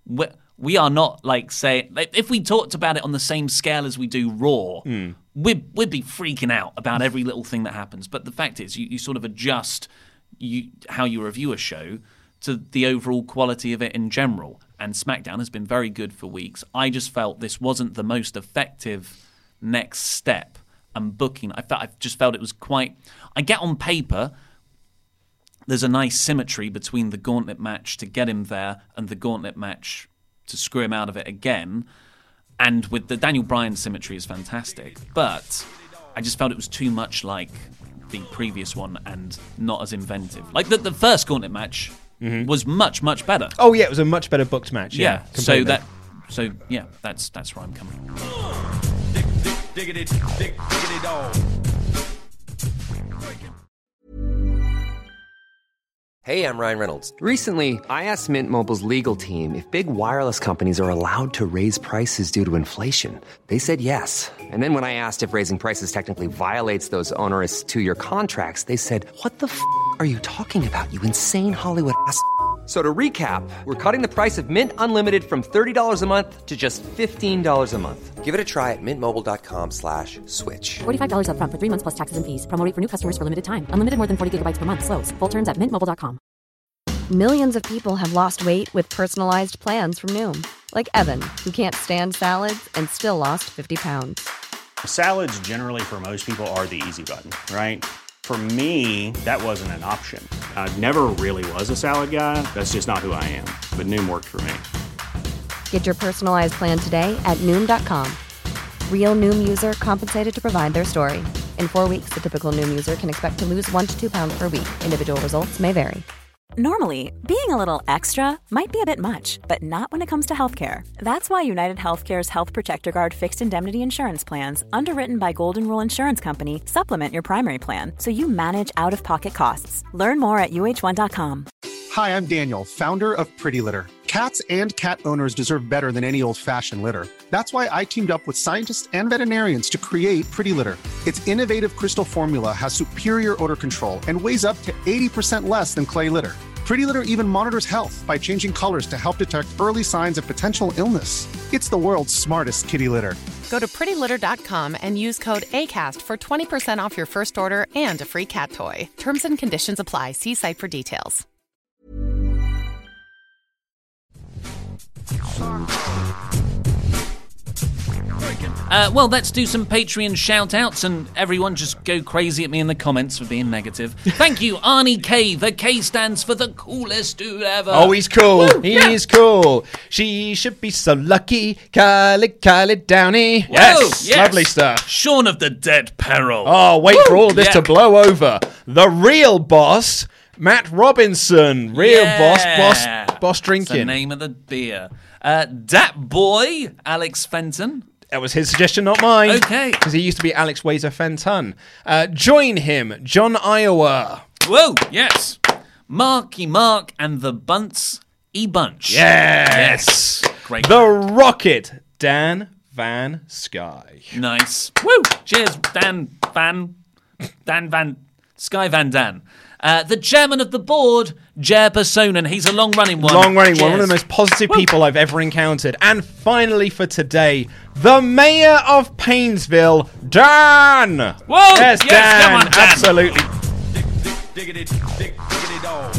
we we are not like saying if we talked about it on the same scale as we do Raw, mm. we'd we'd be freaking out about every little thing that happens. But the fact is, you, you sort of adjust you how you review a show to the overall quality of it in general. And SmackDown has been very good for weeks. I just felt this wasn't the most effective next step and booking. I felt I just felt it was quite. I get on paper. There's a nice symmetry between the gauntlet match to get him there and the gauntlet match to screw him out of it again. And with the Daniel Bryan symmetry is fantastic. But I just felt it was too much like the previous one and not as inventive. Like the, the first gauntlet match mm-hmm. was much, much better. Oh, yeah, it was a much better booked match. Yeah, yeah so that, so yeah, that's that's where I'm coming from. Dig, dig, diggity, dig, diggity dog. Hey, I'm Ryan Reynolds. Recently, I asked Mint Mobile's legal team if big wireless companies are allowed to raise prices due to inflation. They said yes. And then when I asked if raising prices technically violates those onerous two-year contracts, they said, what the f*** are you talking about, you insane Hollywood ass f- So to recap, we're cutting the price of Mint Unlimited from thirty dollars a month to just fifteen dollars a month. Give it a try at mintmobile.com slash switch. forty-five dollars up front for three months plus taxes and fees. Promo rate for new customers for limited time. Unlimited more than forty gigabytes per month. Slows full terms at mint mobile dot com. Millions of people have lost weight with personalized plans from Noom. Like Evan, who can't stand salads and still lost fifty pounds. Salads generally for most people are the easy button, right? For me, that wasn't an option. I never really was a salad guy. That's just not who I am. But Noom worked for me. Get your personalized plan today at Noom dot com. Real Noom user compensated to provide their story. In four weeks, the typical Noom user can expect to lose one to two pounds per week. Individual results may vary. Normally, being a little extra might be a bit much, but not when it comes to healthcare. That's why United Healthcare's Health Protector Guard fixed indemnity insurance plans, underwritten by Golden Rule Insurance Company, supplement your primary plan so you manage out-of-pocket costs. Learn more at U H one dot com. Hi, I'm Daniel, founder of Pretty Litter. Cats and cat owners deserve better than any old-fashioned litter. That's why I teamed up with scientists and veterinarians to create Pretty Litter. Its innovative crystal formula has superior odor control and weighs up to eighty percent less than clay litter. Pretty Litter even monitors health by changing colors to help detect early signs of potential illness. It's the world's smartest kitty litter. Go to pretty litter dot com and use code ACAST for twenty percent off your first order and a free cat toy. Terms and conditions apply. See site for details. Uh, well, let's do some Patreon shout-outs, and everyone just go crazy at me in the comments for being negative. Thank you, Arnie K. The K stands for the coolest dude ever. Oh, he's cool. Woo, he's yeah. cool. She should be so lucky. Kylie, Kylie Downey. Yes. yes. Lovely stuff. Shaun of the Dead Peril. Oh, wait Woo, for all of this yeah. to blow over. The real boss, Matt Robinson. Real yeah. boss, boss, boss drinking. That's the name of the beer. Uh, Dat Boy, Alex Fenton. That was his suggestion, not mine. Okay. Because he used to be Alex Wazer Fenton. Uh, join him, John Iowa. Whoa, yes. Marky Mark and the Bunts E Bunch. Yes. yes. Great. The Rocket, Dan Van Sky. Nice. Woo. Cheers, Dan Van. Dan Van. Sky Van Dan. Uh, the chairman of the board, Jer Personen. He's a long-running one. Long-running Cheers. one. One of the most positive Woo. people I've ever encountered. And finally for today, the mayor of Painesville, Dan. Whoa! Yes, yes Dan. Come on, Dan. Absolutely. Dig, dig, diggity, dig, diggity dog.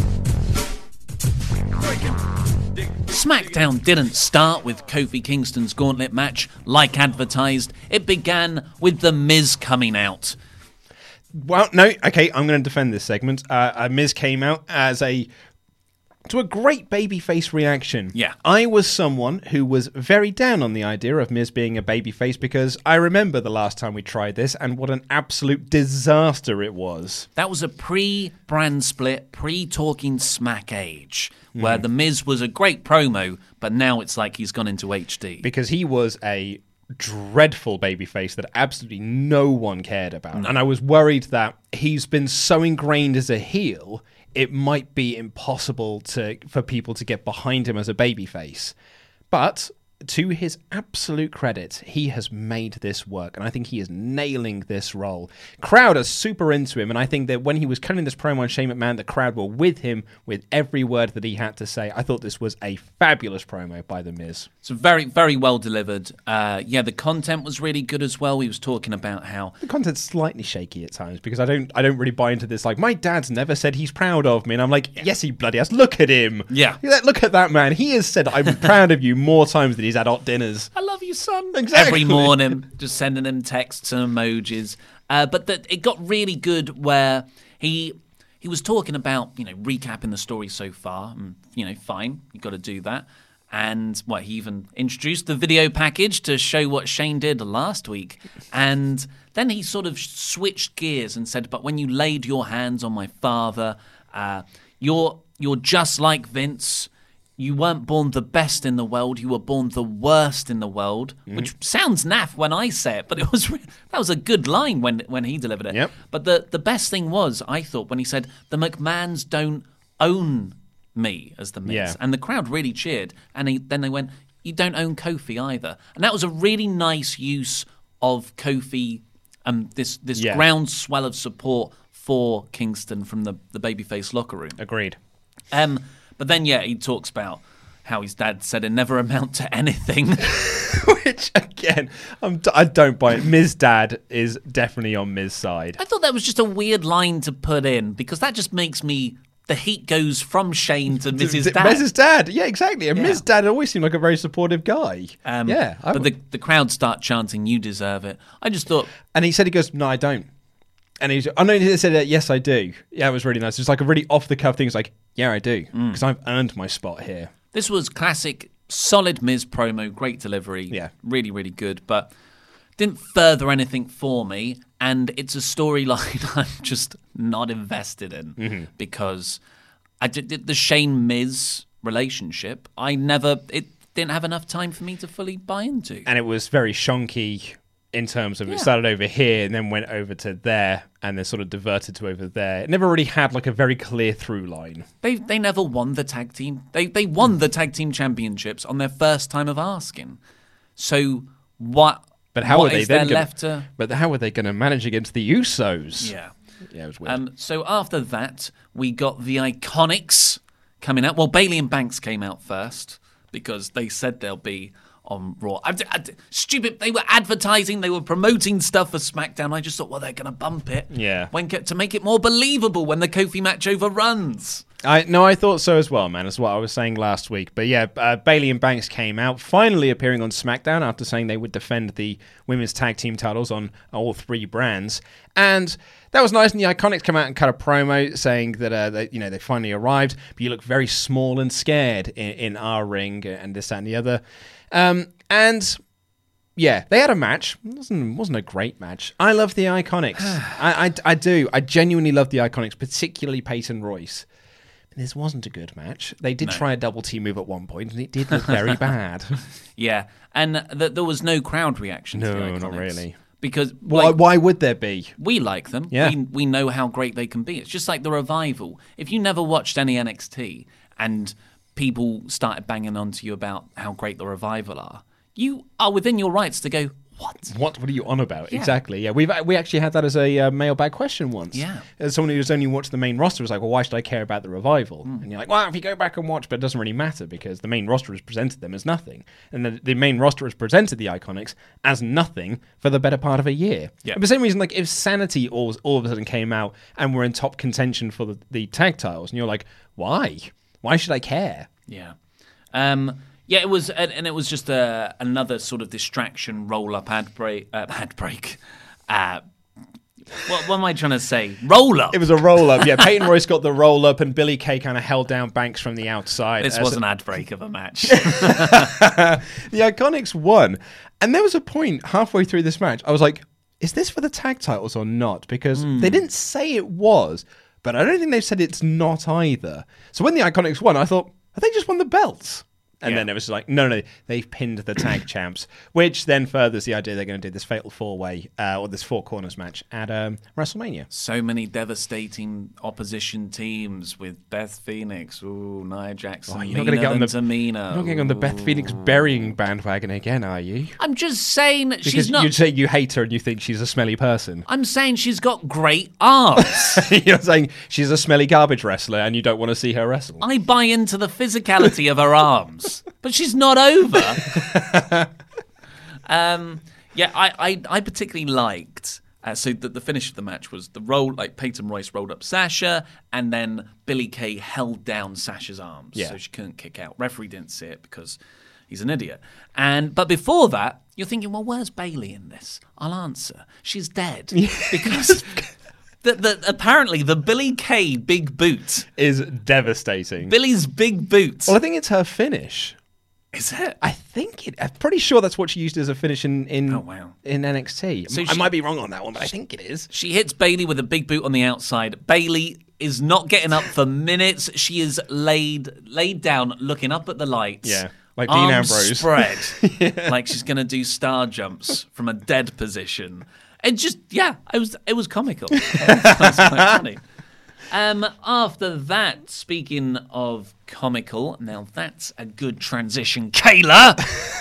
SmackDown didn't start with Kofi Kingston's gauntlet match like advertised. It began with The Miz coming out. Well, no, okay, I'm going to defend this segment. Uh, uh, Miz came out as a to a great babyface reaction. Yeah. I was someone who was very down on the idea of Miz being a babyface because I remember the last time we tried this and what an absolute disaster it was. That was a pre-brand split, pre-Talking Smack age, where Mm. The Miz was a great promo, but now it's like he's gone into H D. Because he was a dreadful babyface that absolutely no one cared about. No. And I was worried that he's been so ingrained as a heel, it might be impossible to for people to get behind him as a babyface. But to his absolute credit, he has made this work, and I think he is nailing this role. Crowd are super into him, and I think that when he was cutting this promo on Shane McMahon, the crowd were with him with every word that he had to say. I thought this was a fabulous promo by The Miz. So very, very well delivered. Uh, yeah, the content was really good as well. He was talking about how the content's slightly shaky at times because I don't, I don't really buy into this. Like, my dad's never said he's proud of me, and I'm like, yes, he bloody has. Look at him. Yeah, look at that man. He has said, "I'm proud of you" more times than he's at hot dinners. I love you, son. Exactly. Every morning, just sending him texts and emojis. Uh, but the, it got really good where he he was talking about, you know, recapping the story so far. And, you know, fine, you got to do that. And what, he even introduced the video package to show what Shane did last week. And then he sort of switched gears and said, "But when you laid your hands on my father, uh, you're you're just like Vince. You weren't born the best in the world. You were born the worst in the world," mm-hmm. which sounds naff when I say it, but it was that was a good line when when he delivered it. Yep. But the, the best thing was, I thought, when he said, "The McMahons don't own me as the Miz," yeah. and the crowd really cheered. And he, then they went, "You don't own Kofi either," and that was a really nice use of Kofi. Um, this this yeah. groundswell of support for Kingston from the the babyface locker room. Agreed. Um. But then, yeah, he talks about how his dad said it never amount to anything. Which, again, I'm, I don't buy it. Miz dad is definitely on Miz's side. I thought that was just a weird line to put in, because that just makes me... The heat goes from Shane to Miz's dad. Miz's dad, yeah, exactly. And yeah. Miz's dad always seemed like a very supportive guy. Um, yeah. I but the, the crowd start chanting, "You deserve it." I just thought... And he said, he goes, "No, I don't." And he's, I know he said, "Yes, I do." Yeah, it was really nice. It's like a really off-the-cuff thing. It's like, yeah, I do, because mm. I've earned my spot here. This was classic, solid Miz promo, great delivery. Yeah. Really, really good, but didn't further anything for me, and it's a storyline I'm just not invested in, mm-hmm. because I did the Shane-Miz relationship, I never... It didn't have enough time for me to fully buy into. And it was very shonky... in terms of yeah. it started over here and then went over to there and then sort of diverted to over there. It never really had like a very clear through line. They they never won the tag team. They they won the tag team championships on their first time of asking. So what? But how what are they is then there gonna, left to? But how are they going to manage against the Usos? Yeah, yeah, it was weird. Um, so after that, we got the Iconics coming out. Well, Bayley and Banks came out first because they said they'll be on Raw. I, I, stupid. They were advertising. They were promoting stuff for SmackDown. I just thought, well, they're going to bump it. Yeah. When to make it more believable when the Kofi match overruns. I no, I thought so as well, man. That's what I was saying last week. But yeah, uh, Bayley and Banks came out, finally appearing on SmackDown after saying they would defend the women's tag team titles on all three brands, and that was nice. And the Iconics come out and cut a promo saying that uh, they, you know, they finally arrived, but you look very small and scared in, in our ring and this, that, and the other. Um, and yeah, they had a match. It wasn't, wasn't a great match. I love the Iconics. I, I, I do. I genuinely love the Iconics, particularly Peyton Royce. But this wasn't a good match. They did no. try a double team move at one point, and it did look very bad. Yeah, and th- there was no crowd reaction no, to the Iconics. No, not really. Because why, like, why would there be? We like them. Yeah. We, we know how great they can be. It's just like the Revival. If you never watched any N X T and people started banging onto you about how great the Revival are, you are within your rights to go, what? What What are you on about? Yeah. Exactly. Yeah, we've we actually had that as a uh, mailbag question once. Yeah. As someone who's only watched the main roster was like, well, why should I care about the Revival? Mm. And you're like, well, if you go back and watch, but it doesn't really matter because the main roster has presented them as nothing, and the, the main roster has presented the Iconics as nothing for the better part of a year. Yeah. For the same reason, like if Sanity all all of a sudden came out and were in top contention for the, the tag titles, and you're like, why? Why should I care? Yeah. Um. Yeah, it was, and it was just a, another sort of distraction, roll-up ad break. Uh, ad break. Uh, what, what am I trying to say? Roll-up. It was a roll-up. Yeah, Peyton Royce got the roll-up, and Billy Kay kind of held down Banks from the outside. This was an ad break of a match. The Iconics won, and there was a point halfway through this match. I was like, "Is this for the tag titles or not?" Because mm. they didn't say it was, but I don't think they've said it's not either. So when the Iconics won, I thought, "Have they just won the belts?" And Yeah. then it was like, no, no, they've pinned the tag champs, which then furthers the idea they're going to do this fatal four-way uh, or this four corners match at um, WrestleMania. So many devastating opposition teams with Beth Phoenix, ooh, Nia Jackson, Oh, you're Mina not going to get on the Tamina. You're not getting on the Beth Phoenix burying bandwagon again, are you? I'm just saying that Because she's not. you'd say you hate her and you think she's a smelly person. I'm saying she's got great arms. You're saying she's a smelly garbage wrestler and you don't want to see her wrestle. I buy into the physicality of her arms, but she's not over. um, yeah, I, I, I particularly liked. Uh, so the, the finish of the match was the roll, like Peyton Royce rolled up Sasha, and then Billie Kay held down Sasha's arms, Yeah. so she couldn't kick out. Referee didn't see it because he's an idiot. And but before that, you're thinking, well, where's Bayley in this? I'll answer. She's dead because. The, the, apparently, the Billie Kay big boot is devastating. Billy's big boot. Well, I think it's her finish. Is it? I think it. I'm pretty sure that's what she used as a finish in in, Oh, wow. in N X T. So I she- might be wrong on that one, but I think it is. She hits Bayley with a big boot on the outside. Bayley is not getting up for minutes. She is laid laid down, looking up at the lights. Yeah, like Dean arms Ambrose. spread, like she's going to do star jumps from a dead position. It just, yeah, it was it was comical. It was quite funny. Um, after that, speaking of comical, now that's a good transition, Kayla,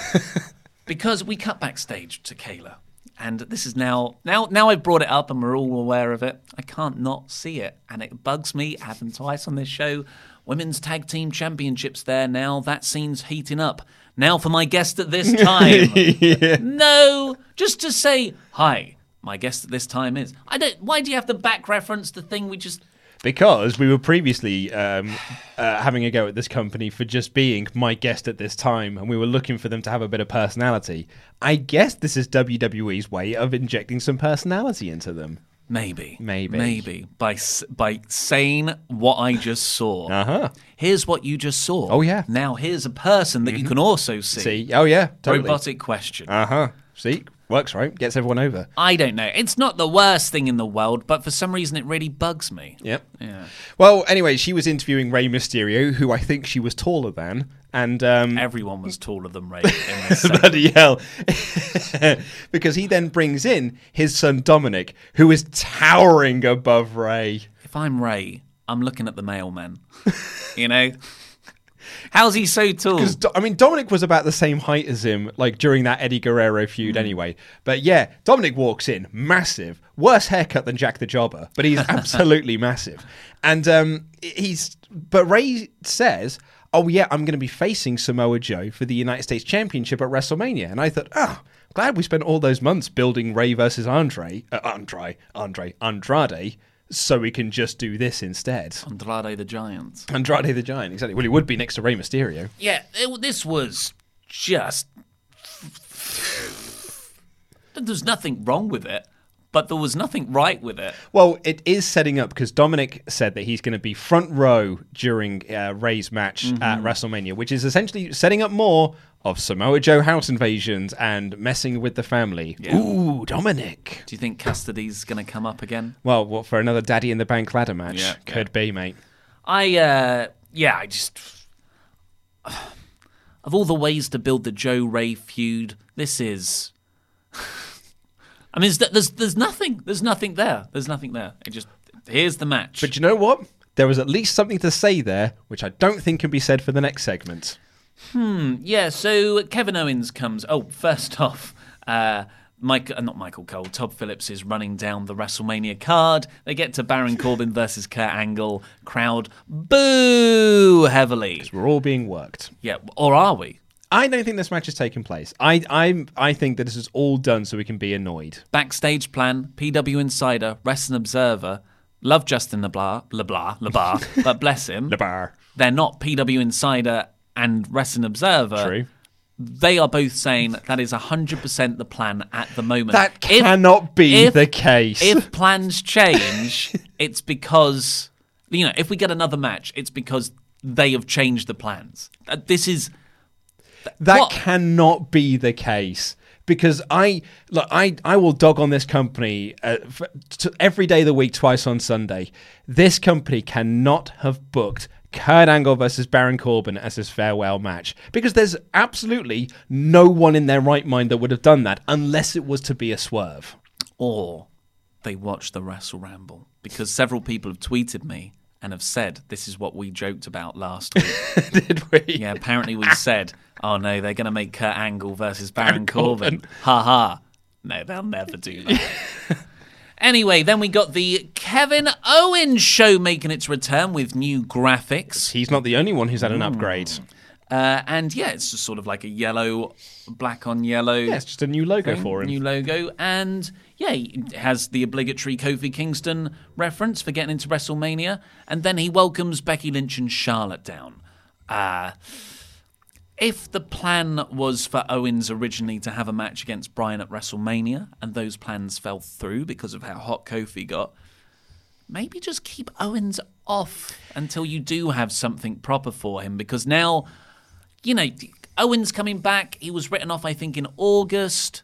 because we cut backstage to Kayla, and this is now now now I've brought it up and we're all aware of it. I can't not see it, and it bugs me. It happened twice on this show. Women's Tag Team Championships there now. That scene's heating up. Now for my guest at this time. Yeah. No, just to say hi. My guest at this time is. I don't. Why do you have to back reference the thing we just? Because we were previously um, uh, having a go at this company for just being my guest at this time, and we were looking for them to have a bit of personality. I guess this is W W E's way of injecting some personality into them. Maybe, Maybe. maybe by s- by saying what I just saw. Uh huh. Here's what you just saw. Oh, yeah. Now here's a person that you can also see. See? Oh yeah. Totally. Robotic question. Uh huh. See? Works, right? Gets everyone over. I don't know. It's not the worst thing in the world, but for some reason it really bugs me. Yep. Yeah. Well, anyway, she was interviewing Rey Mysterio, who I think she was taller than, and um, Everyone was taller than Ray in this segment. bloody hell, because he then brings in his son Dominic, who is towering above Ray. If I'm Ray, I'm looking at the mailman. You know? How's he so tall? Because I mean, Dominic was about the same height as him, like during that Eddie Guerrero feud, anyway. But yeah, Dominic walks in massive, worse haircut than Jack the Jobber, but he's absolutely massive. And um, he's, but Ray says, "Oh yeah, I'm going to be facing Samoa Joe for the United States Championship at WrestleMania." And I thought, oh, glad we spent all those months building Ray versus Andre, uh, Andre, Andre, Andrade. So we can just do this instead. Andrade the Giant. Andrade the Giant, exactly. Well, he would be next to Rey Mysterio. Yeah, it, this was just. There's nothing wrong with it, but there was nothing right with it. Well, it is setting up because Dominic said that he's going to be front row during uh, Rey's match Mm-hmm. at WrestleMania, which is essentially setting up more of Samoa Joe house invasions and messing with the family. Yeah. Ooh, Dominic. Do you think Cassidy's going to come up again? Well, what for another Daddy in the Bank ladder match? Yeah, Could yeah. be, mate. I, uh, yeah, I just. Of all the ways to build the Joe Ray feud, this is. I mean, there's, there's there's nothing. There's nothing there. There's nothing there. It just. Here's the match. But you know what? There was at least something to say there, which I don't think can be said for the next segment. Hmm. Yeah. So Kevin Owens comes. Oh, first off, uh, Mike, uh, not Michael Cole. Todd Phillips is running down the WrestleMania card. They get to Baron Corbin versus Kurt Angle. Crowd boo heavily. We're all being worked. Yeah. Or are we? I don't think this match is taking place. I I I think that this is all done so we can be annoyed. Backstage plan. P W Insider. Wrestling Observer. Love Justin LeBar, LeBar, LeBar, but bless him. LeBar. They're not P W Insider and Wrestling Observer. True. They are both saying that is one hundred percent the plan at the moment. That If- cannot be if- the case. If plans change, it's because, you know, if we get another match, it's because they have changed the plans. Uh, This is... That What? cannot be the case. Because I look, I, I will dog on this company uh, f- t- every day of the week, twice on Sunday. This company cannot have booked Kurt Angle versus Baron Corbin as his farewell match. Because there's absolutely no one in their right mind that would have done that unless it was to be a swerve. Or they watched the Wrestle Ramble. Because several people have tweeted me and have said, this is what we joked about last week. Did we? Yeah, apparently we said, oh no, they're going to make Kurt Angle versus Baron, Baron Corbin. Corbin. Ha ha. No, they'll never do that. Anyway, then we got the Kevin Owens show making its return with new graphics. He's not the only one who's had an upgrade. Uh, and yeah, it's just sort of like a yellow, black on yellow. Yeah, it's just a new logo thing, for him. New logo. And yeah, he has the obligatory Kofi Kingston reference for getting into WrestleMania. And then he welcomes Becky Lynch and Charlotte down. Uh, if the plan was for Owens originally to have a match against Bryan at WrestleMania, and those plans fell through because of how hot Kofi got, maybe just keep Owens off until you do have something proper for him. Because now, you know, Owens coming back, he was written off, I think, in August.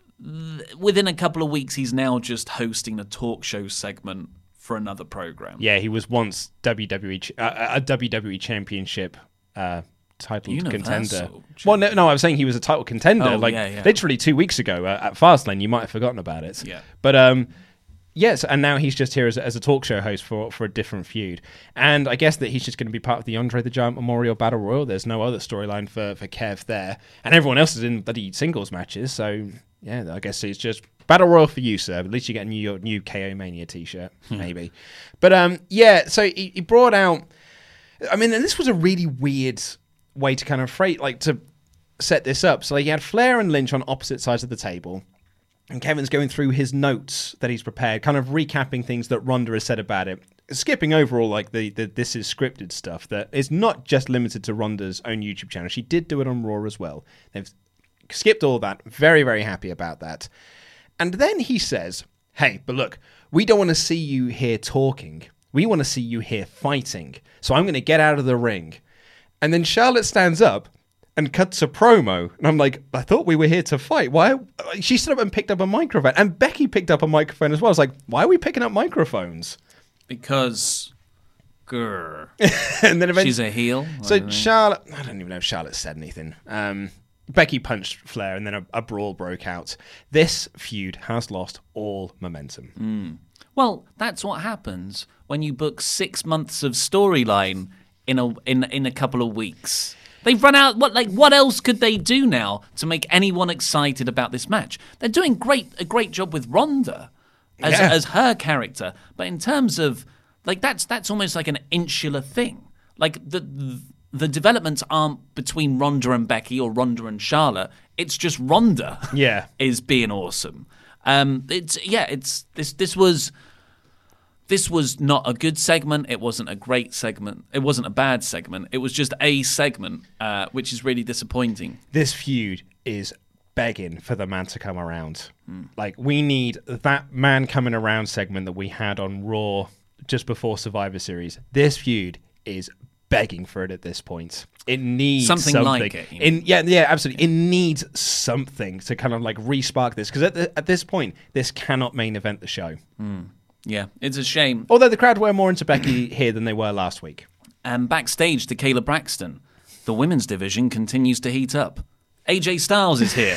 Within a couple of weeks, he's now just hosting a talk show segment for another program. Yeah, he was once W W E ch- uh, a W W E Championship uh, title Universal contender. Well, no, no, I was saying he was a title contender. Oh, like yeah, yeah. literally two weeks ago uh, at Fastlane. You might have forgotten about it. Yeah. But um, yes, and now he's just here as, as a talk show host for for a different feud. And I guess that he's just going to be part of the Andre the Giant Memorial Battle Royal. There's no other storyline for for Kev there, and everyone else is in bloody singles matches. So yeah, I guess it's just Battle Royal for you, sir. At least you get a new York, new K O Mania t-shirt, maybe. But um, yeah, so he, he brought out. I mean, and this was a really weird way to kind of freight, like to set this up. So like, you had Flair and Lynch on opposite sides of the table, and Kevin's going through his notes that he's prepared, kind of recapping things that Ronda has said about it, skipping over all like the, the this is scripted stuff that is not just limited to Ronda's own YouTube channel. She did do it on Raw as well. They've skipped all that. Very, very happy about that. And then he says, hey, but look, we don't want to see you here talking. We want to see you here fighting. So I'm going to get out of the ring. And then Charlotte stands up and cuts a promo. And I'm like, I thought we were here to fight. Why? She stood up and picked up a microphone. And Becky picked up a microphone as well. I was like, why are we picking up microphones? Because, grr. And then eventually, she's a heel. So Charlotte, I don't even know if Charlotte said anything. Um, Becky punched Flair and then a, a brawl broke out. This feud has lost all momentum. Mm. Well, that's what happens when you book six months of storyline in a in in a couple of weeks. They've run out. What like what else could they do now to make anyone excited about this match? They're doing great a great job with Ronda as Yeah. as her character, but in terms of like that's that's almost like an insular thing. Like the the developments aren't between Ronda and Becky or Ronda and Charlotte. It's just Ronda. Yeah. is being awesome. Um, it's yeah. It's this this was. This was not a good segment. It wasn't a great segment. It wasn't a bad segment. It was just a segment, uh, which is really disappointing. This feud is begging for the man to come around. Hmm. Like, we need that man coming around segment that we had on Raw just before Survivor Series. This feud is begging for it at this point. It needs Something something. like it, you know? In, yeah, yeah, absolutely. It needs something to kind of like re-spark this. Because at, the, at this point, this cannot main event the show. Mm. Yeah, it's a shame. Although the crowd were more into Becky here than they were last week. And backstage to Kayla Braxton, the women's division continues to heat up. A J Styles is here.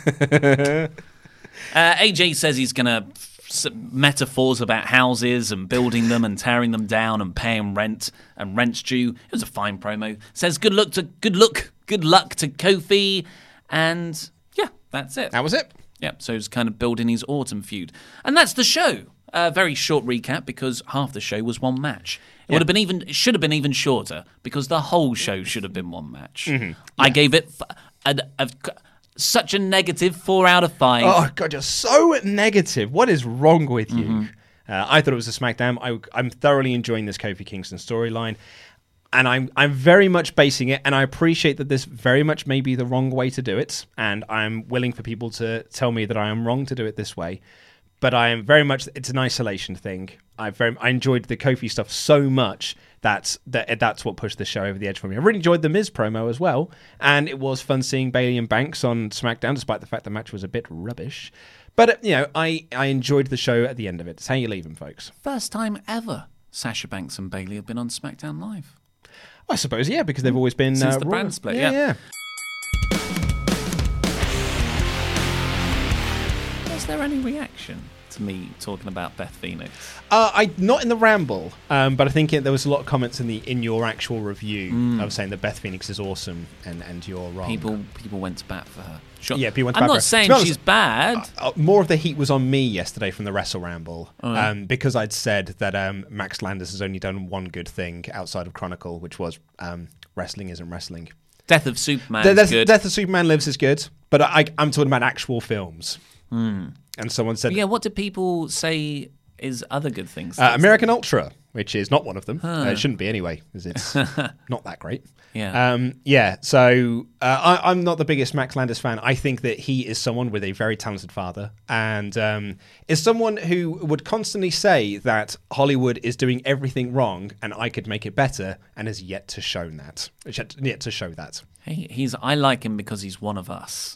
uh, A J says he's going to f- metaphors about houses and building them and tearing them down and paying rent and rent's due. It was a fine promo. Says good luck to good luck, good luck to Kofi, and yeah, that's it. That was it. Yeah, so he's kind of building his autumn feud, and that's the show. A uh, very short recap because half the show was one match. It Yeah. would have been even. It should have been even shorter because the whole show should have been one match. Mhm. I gave it f- a, a, such a negative four out of five. Oh God, you're so negative. What is wrong with you? Mm-hmm. Uh, I thought it was a SmackDown. I, I'm thoroughly enjoying this Kofi Kingston storyline, and I'm I'm very much basing it. And I appreciate that this very much may be the wrong way to do it, and I'm willing for people to tell me that I am wrong to do it this way. But I am very much, it's an isolation thing. I very, I enjoyed the Kofi stuff so much that, that that's what pushed the show over the edge for me. I really enjoyed the Miz promo as well. And it was fun seeing Bayley and Banks on SmackDown, despite the fact the match was a bit rubbish. But, you know, I, I enjoyed the show at the end of it. It's how you leave them, folks. First time ever Sasha Banks and Bayley have been on SmackDown Live. I suppose, yeah, because they've always been Since uh, the Raw. brand split, yeah. yeah. Was there any reaction to me talking about Beth Phoenix? Uh, I not in the ramble, um, but I think it, there was a lot of comments in the in your actual review Mm. of saying that Beth Phoenix is awesome and, and you're wrong. People people went to bat for her. Sure. Yeah, people went to I'm bat for not her. saying To be honest, she's bad. Uh, uh, more of the heat was on me yesterday from the Wrestle Ramble Oh, yeah. um, because I'd said that um, Max Landis has only done one good thing outside of Chronicle, which was um, wrestling isn't wrestling. Death of Superman De- is Death, good. Death of Superman Lives is good, but I, I'm talking about actual films. Mm. And someone said, But yeah, what do people say is other good things? Uh, American Ultra, which is not one of them. Huh. Uh, it shouldn't be anyway, because it's not that great. Yeah. Um, yeah, so uh, I, I'm not the biggest Max Landis fan. I think that he is someone with a very talented father and um, is someone who would constantly say that Hollywood is doing everything wrong and I could make it better, and has yet to show that. Yet, yet to show that. Hey, he's. I like him because he's one of us.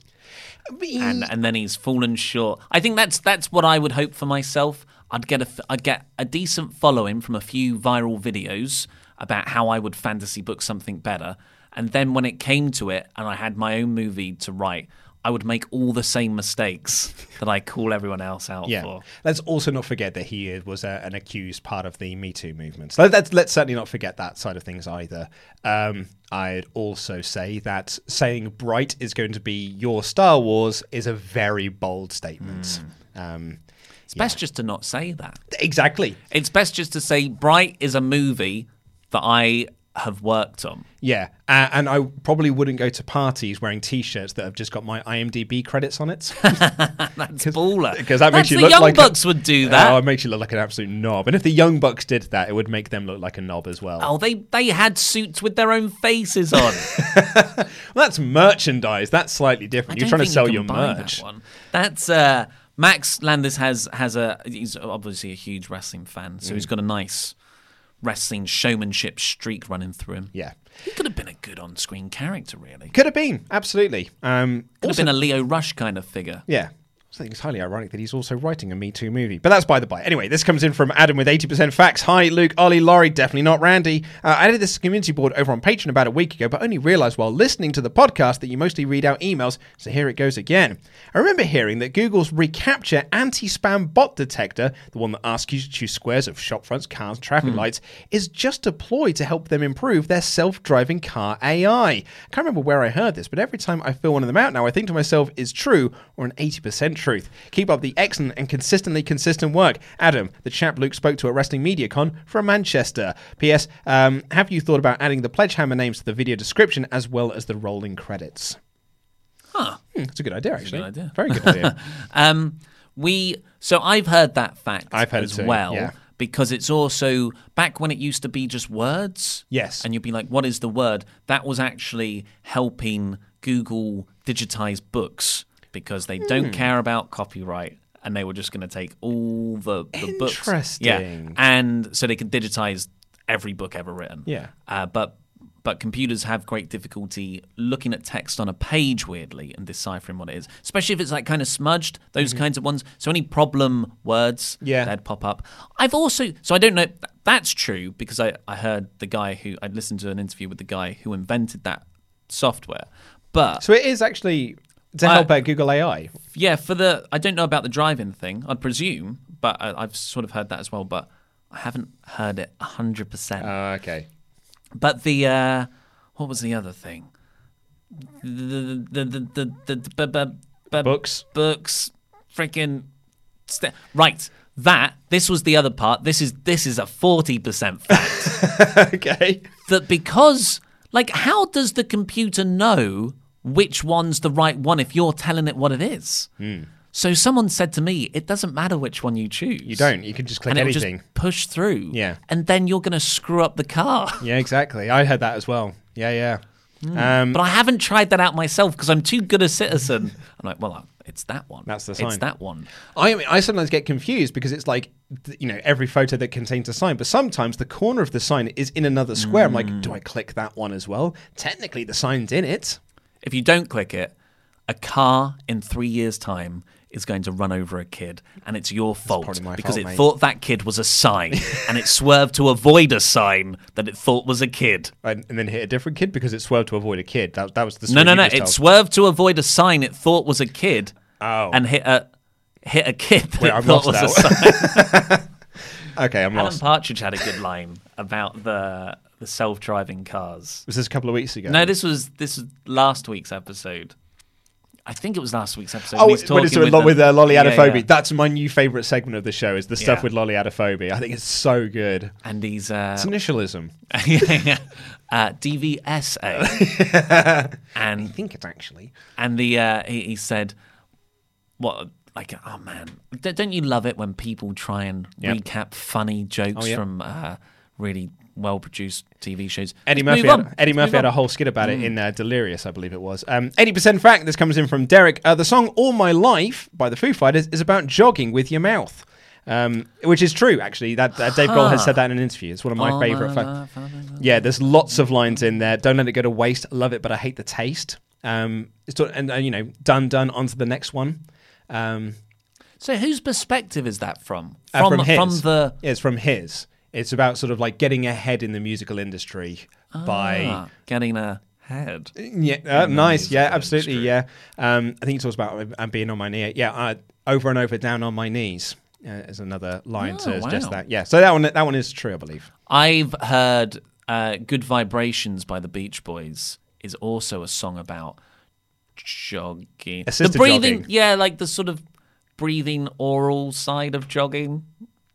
And and then he's fallen short. I think that's that's what I would hope for myself. I'd get a I'd get a decent following from a few viral videos about how I would fantasy book something better, and then when it came to it, and I had my own movie to write, I would make all the same mistakes that I call everyone else out Yeah. for. Let's also not forget that he was a, an accused part of the Me Too movement. So let's, let's certainly not forget that side of things either. Um, I'd also say that saying Bright is going to be your Star Wars is a very bold statement. Mm. Um, It's best just to not say that. Exactly. It's best just to say Bright is a movie that I have worked on. Yeah, uh, and I probably wouldn't go to parties wearing T-shirts that have just got my I M D B credits on it. That's baller. Because that makes That's you the look Young like Bucks a, would do that. Oh, it makes you look like an absolute knob. And if the Young Bucks did that, it would make them look like a knob as well. Oh, they they had suits with their own faces on. Well, that's merchandise. That's slightly different. I You're don't trying to think sell you your can buy merch. That one. That's uh, Max Landis has has a. He's obviously a huge wrestling fan, so Mm. he's got a nice wrestling showmanship streak running through him. Yeah. He could have been a good on-screen character, really. Could have been, absolutely. Um, Could also- have been a Leo Rush kind of figure. Yeah. I think it's highly ironic that he's also writing a Me Too movie. But that's by the by. Anyway, this comes in from Adam with eighty percent facts. Hi, Luke, Ollie, Laurie, definitely not Randy. Uh, I added this community board over on Patreon about a week ago, but only realised while listening to the podcast that you mostly read out emails, so here it goes again. I remember hearing that Google's reCAPTCHA anti-spam bot detector, the one that asks you to choose squares of shop fronts, cars, and traffic Hmm. lights, is just deployed to help them improve their self-driving car A I. I can't remember where I heard this, but every time I fill one of them out now, I think to myself, is true or an eighty percent truth. Keep up the excellent and consistently consistent work. Adam, the chap Luke spoke to at Wrestling MediaCon from Manchester. P S. Um, have you thought about adding the Pledgehammer names to the video description as well as the rolling credits? Huh. Hmm, that's a good idea, actually. That's a good idea. Very good idea. um, we so I've heard that fact I've heard it as too, well. yeah. Because it's also back when it used to be just words. Yes. And you'd be like, what is the word? That was actually helping Google digitize books because they don't Hmm. care about copyright and they were just going to take all the, the books. Interesting. Yeah. And so they could digitize every book ever written. Yeah. Uh, but but computers have great difficulty looking at text on a page weirdly and deciphering what it is, especially if it's like kind of smudged, those Mhm. kinds of ones. So any problem words Yeah. that'd pop up. I've also, so I don't know, that's true because I, I heard the guy who, I'd listened to an interview with the guy who invented that software. But So it is actually to help out Google A I. yeah, for the, I don't know about the driving thing, I'd presume, but I, I've sort of heard that as well, but I haven't heard it one hundred percent. Oh, okay. But the, uh, what was the other thing? The, the, the, the, the, the, the, the Books. Books. Freaking. St- right. That, this was the other part. This is, this is a forty percent fact. Okay. That because, like, how does the computer know which one's the right one if you're telling it what it is? Hmm. So someone said to me, it doesn't matter which one you choose. You don't. You can just click and it'll anything. just push through. Yeah. And then you're going to screw up the car. Yeah, exactly. I heard that as well. Yeah, yeah. Mm. Um, but I haven't tried that out myself because I'm too good a citizen. I'm like, well, it's that one. That's the sign. It's that one. I mean, I sometimes get confused because it's like, th- you know, every photo that contains a sign, but sometimes the corner of the sign is in another square. I'm like, do I click that one as well? Technically, the sign's in it. If you don't click it, a car in three years' time is going to run over a kid, and it's your fault probably my because fault, it mate. thought that kid was a sign, and it swerved to avoid a sign that it thought was a kid. And, and then hit a different kid because it swerved to avoid a kid. That, that was the No, story no, you no. just It told. swerved to avoid a sign it thought was a kid, Oh. and hit a hit a kid that Wait, it I'm thought lost was a now. sign. Okay, I'm Alan lost. Partridge had a good line about the the self-driving cars. Was this a couple of weeks ago? No, this was this was last week's episode. I think it was last week's episode. Oh, when he's when talking it's with, with, with them. uh, Lolly Yeah, Adefobi. yeah. That's my new favourite segment of the show, is the stuff Yeah. with Lolly Adefobi. I think it's so good. And he's uh, It's initialism. yeah, uh, D V S A. and I think it's actually. and the uh, he, he said, "What? Like, oh man, D- don't you love it when people try and Yep. recap funny jokes Oh, yep. from uh, really well-produced T V shows?" Eddie Let's Murphy, move had, on. Eddie Let's Murphy move had a on. whole skit about it Mm. in uh, Delirious, I believe it was. Um, eighty percent fact, this comes in from Derek. Uh, the song All My Life by the Foo Fighters is about jogging with your mouth. Um, which is true, actually. That uh, Dave Grohl has said that in an interview. It's one of my All favourite. my Fa- life, I've been- yeah, there's lots of lines in there. Don't let it go to waste. Love it, but I hate the taste. Um, it's sort of- and uh, you know, done, done. On to the next one. Um, So whose perspective is that from? uh, From, from his. from the Yeah, it's from his. It's about sort of like getting ahead in the musical industry by Ah, getting a head. Yeah, uh, in the nice. Yeah, musical absolutely. industry. Yeah. Um, I think he talks about uh, being on my knee. Yeah, uh, over and over, down on my knees uh, is another line Oh, to suggest wow. that. Yeah. So that one, that one is true, I believe. I've heard uh, "Good Vibrations" by the Beach Boys is also a song about jogging. Assisted the breathing, jogging. yeah, like the sort of breathing oral side of jogging.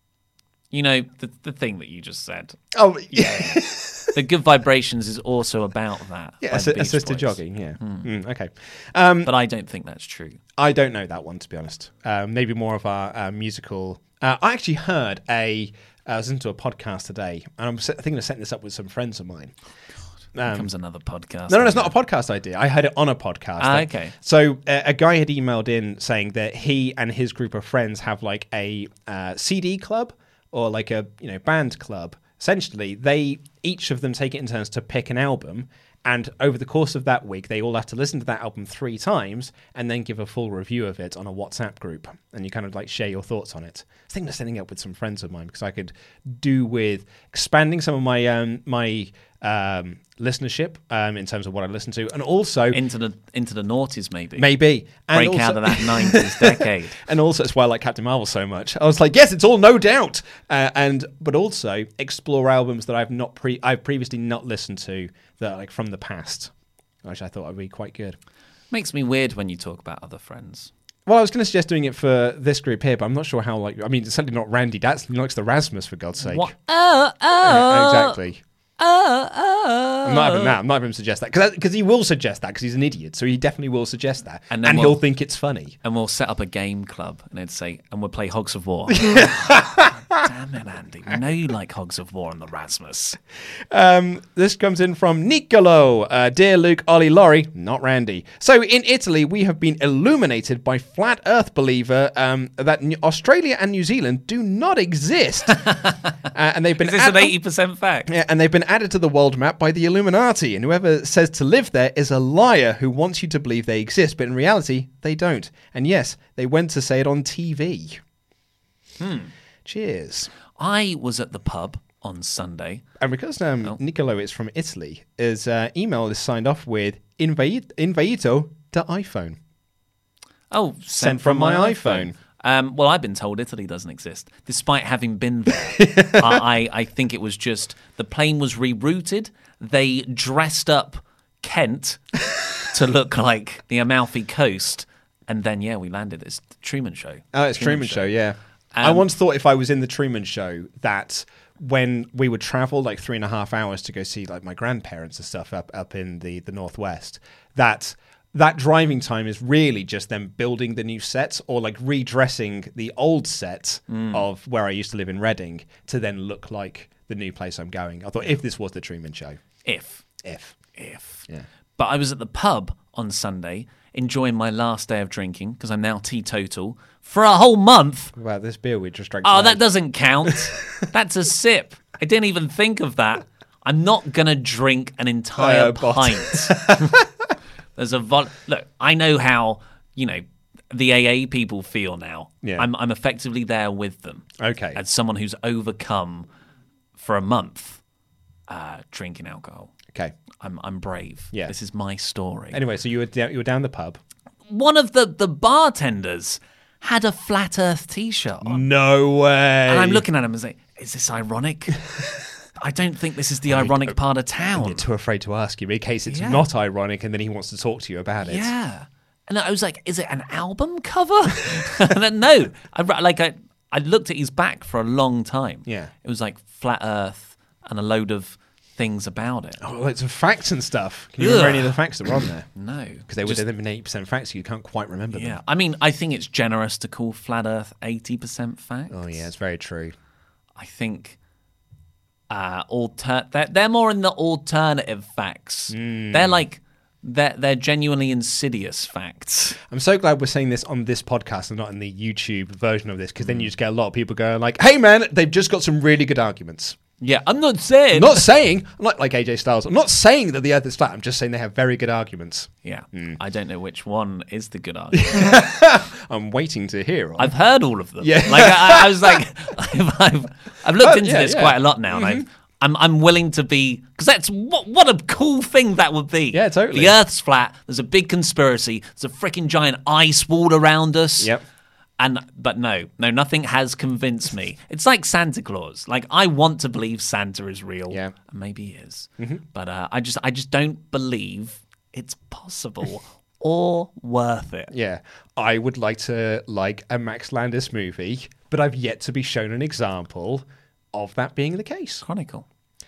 You know, the the thing that you just said. Oh, yeah. The Good Vibrations is also about that. Yeah, by assi- the Beach assisted Boys. jogging. Yeah. Hmm. Mm, okay. Um, But I don't think that's true. I don't know that one, to be honest. Um, maybe more of our uh, musical. Uh, I actually heard a. I was into a podcast today, and I'm se- thinking of setting this up with some friends of mine. Here comes another podcast. No, no, it's not a podcast idea. I heard it on a podcast. Ah, okay. So uh, a guy had emailed in saying that he and his group of friends have like a uh, C D club or like a you know band club. Essentially, they each of them take it in turns to pick an album, and over the course of that week, they all have to listen to that album three times and then give a full review of it on a WhatsApp group, and you kind of like share your thoughts on it. I was thinking of setting it up with some friends of mine because I could do with expanding some of my um, my um, listenership um, in terms of what I listen to, and also into the into the noughties, maybe. maybe and Break out also- of that nineties decade. And also, it's why I like Captain Marvel so much. I was like, yes, it's all no doubt, uh, and but also explore albums that I've not pre I've previously not listened to that are like from the past, which I thought would be quite good. Makes me weird when you talk about other friends. Well, I was going to suggest doing it for this group here, but I'm not sure how. Like, I mean, it's certainly not Randy Datson. He likes the Rasmus, for God's sake. What? Oh, oh, Yeah, exactly. Oh, oh. I'm not having that. I'm not having him suggest that because he will suggest that because he's an idiot. So he definitely will suggest that, And and, then he'll we'll- think it's funny. And we'll set up a game club, and it'd say, and we'll play Hogs of War. Damn it, Andy. We know you like Hogs of War and the Rasmus. Um, this comes in from Nicolo. Uh, Dear Luke, Ollie, Laurie, not Randy. So in Italy, we have been illuminated by flat Earth believer um, that New- Australia and New Zealand do not exist, uh, and they've been Is this add- an eighty percent fact? Yeah, and they've been added to the world map by the Illuminati, and whoever says to live there is a liar who wants you to believe they exist, but in reality, they don't. And yes, they went to say it on T V. Hmm. Cheers. I was at the pub on Sunday. And because um, Oh. Nicolo is from Italy, his uh, email is signed off with invite- invito to iPhone. Oh, sent, Sent from my iPhone. Um, well, I've been told Italy doesn't exist, despite having been there. I, I think it was just the plane was rerouted. They dressed up Kent to look like the Amalfi Coast, and then yeah, we landed. It's the Truman Show. Oh, it's Truman, Show, yeah. I Um, once thought if I was in the Truman Show that when we would travel like three and a half hours to go see like my grandparents and stuff up, up in the, the Northwest, that that driving time is really just them building the new sets or like redressing the old set Mm. of where I used to live in Reading to then look like the new place I'm going. I thought if this was the Truman Show. If. If. If. Yeah. But I was at the pub on Sunday enjoying my last day of drinking because I'm now teetotal for a whole month. What about this beer we just drank? Oh, tonight? that doesn't count. That's a sip. I didn't even think of that. I'm not going to drink an entire Uh, bot- pint. There's a vol- look. I know how you know the A A people feel now. Yeah. I'm I'm effectively there with them. Okay. As someone who's overcome for a month uh, drinking alcohol. Okay. I'm I'm brave. Yeah. This is my story. Anyway, so you were down, you were down the pub. One of the the bartenders had a flat Earth T-shirt on. No way. And I'm looking at him and saying, "Is this ironic?" I don't think this is the ironic part of town. You're too afraid to ask him in case it's Yeah. not ironic, and then he wants to talk to you about it. Yeah. And I was like, "Is it an album cover?" And then no, I like I I looked at his back for a long time. Yeah. It was like flat Earth and a load of things about it. Oh, it's facts and stuff. Can you remember Ugh. any of the facts that were on there? No, because they would just- have been eighty percent facts. So you can't quite remember them. Yeah, I mean, I think it's generous to call flat Earth eighty percent fact. Oh yeah, it's very true. I think uh, alter- they're, they're more in the alternative facts. Mm. They're like they're they're genuinely insidious facts. I'm so glad we're saying this on this podcast and not in the YouTube version of this, because then you just get a lot of people going like, "Hey man, they've just got some really good arguments." Yeah, I'm not saying. I'm not saying. I'm not like A J Styles. I'm not saying that the Earth is flat. I'm just saying they have very good arguments. Yeah, Mm. I don't know which one is the good argument. I'm waiting to hear. I've heard all of them. Yeah. Like I, I was like, I've, I've, I've looked Oh, into yeah, this yeah. quite a lot now, and I've, I'm I'm willing to be, because that's what what a cool thing that would be. Yeah, totally. The Earth's flat. There's a big conspiracy. There's a freaking giant ice wall around us. Yep. And but no, no, nothing has convinced me. It's like Santa Claus. Like I want to believe Santa is real. Yeah. And maybe he is. Mm-hmm. But uh, I just I just don't believe it's possible or worth it. Yeah, I would like to like a Max Landis movie, but I've yet to be shown an example of that being the case. Chronicle.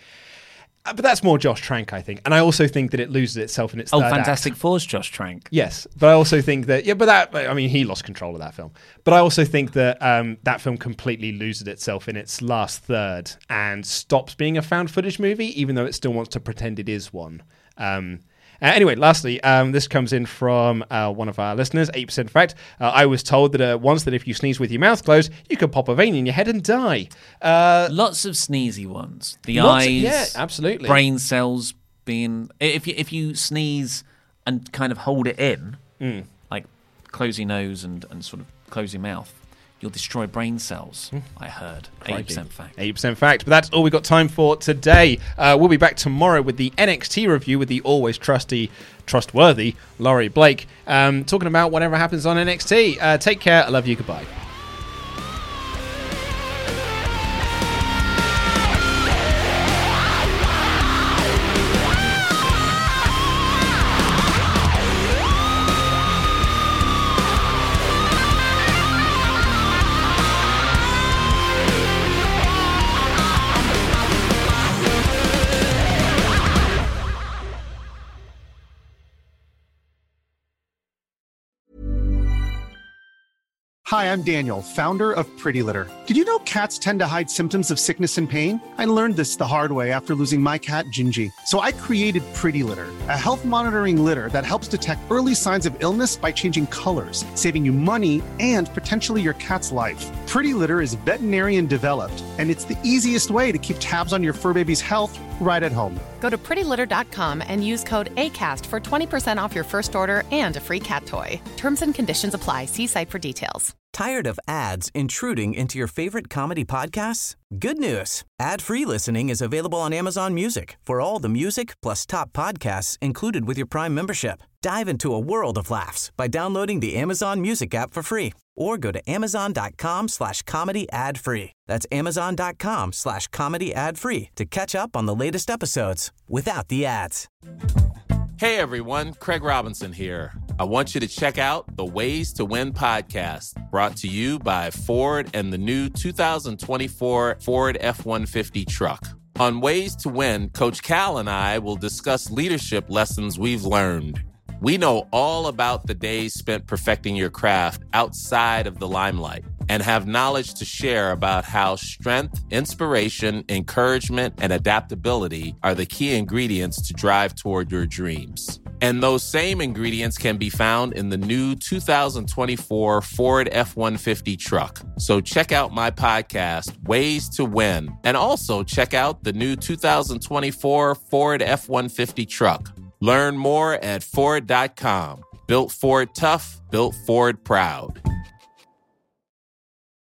Uh, but that's more Josh Trank, I think, and I also think that it loses itself in its Oh, third Fantastic act. Four's Josh Trank. Yes, but I also think that yeah, but that I mean he lost control of that film. But I also think that um, that film completely loses itself in its last third and stops being a found footage movie, even though it still wants to pretend it is one. Um, uh, anyway, lastly, um, this comes in from uh, one of our listeners, eight percent fact. Uh, I was told that uh, once that if you sneeze with your mouth closed, you could pop a vein in your head and die. Uh, Lots of sneezy ones. The Lots of- eyes, yeah, absolutely. brain cells being. If you if you sneeze and kind of hold it in, Mm. like close your nose and, and sort of close your mouth, you'll destroy brain cells. I heard. Eighty percent fact. eighty percent fact. But that's all we've got time for today. Uh, we'll be back tomorrow with the N X T review with the always trusty, trustworthy Laurie Blake, um, talking about whatever happens on N X T. Uh, take care. I love you. Goodbye. Hi, I'm Daniel, founder of Pretty Litter. Did you know cats tend to hide symptoms of sickness and pain? I learned this the hard way after losing my cat, Gingy. So I created Pretty Litter, a health monitoring litter that helps detect early signs of illness by changing colors, saving you money and potentially your cat's life. Pretty Litter is veterinarian developed, and it's the easiest way to keep tabs on your fur baby's health right at home. Go to pretty litter dot com and use code ACAST for twenty percent off your first order and a free cat toy. Terms and conditions apply. See site for details. Tired of ads intruding into your favorite comedy podcasts? Good news. Ad-free listening is available on Amazon Music for all the music plus top podcasts included with your Prime membership. Dive into a world of laughs by downloading the Amazon Music app for free or go to amazon.com slash comedy ad free. That's amazon.com slash comedy ad free to catch up on the latest episodes without the ads. Hey everyone, Craig Robinson here. I want you to check out the Ways to Win podcast, brought to you by Ford and the new two thousand twenty-four Ford F one fifty truck. On Ways to Win, Coach Cal and I will discuss leadership lessons we've learned. We know all about the days spent perfecting your craft outside of the limelight and have knowledge to share about how strength, inspiration, encouragement, and adaptability are the key ingredients to drive toward your dreams. And those same ingredients can be found in the new two thousand twenty-four Ford F one fifty truck. So check out my podcast, Ways to Win, and also check out the new two thousand twenty-four Ford F one fifty truck. Learn more at Ford dot com. Built Ford tough, built Ford proud.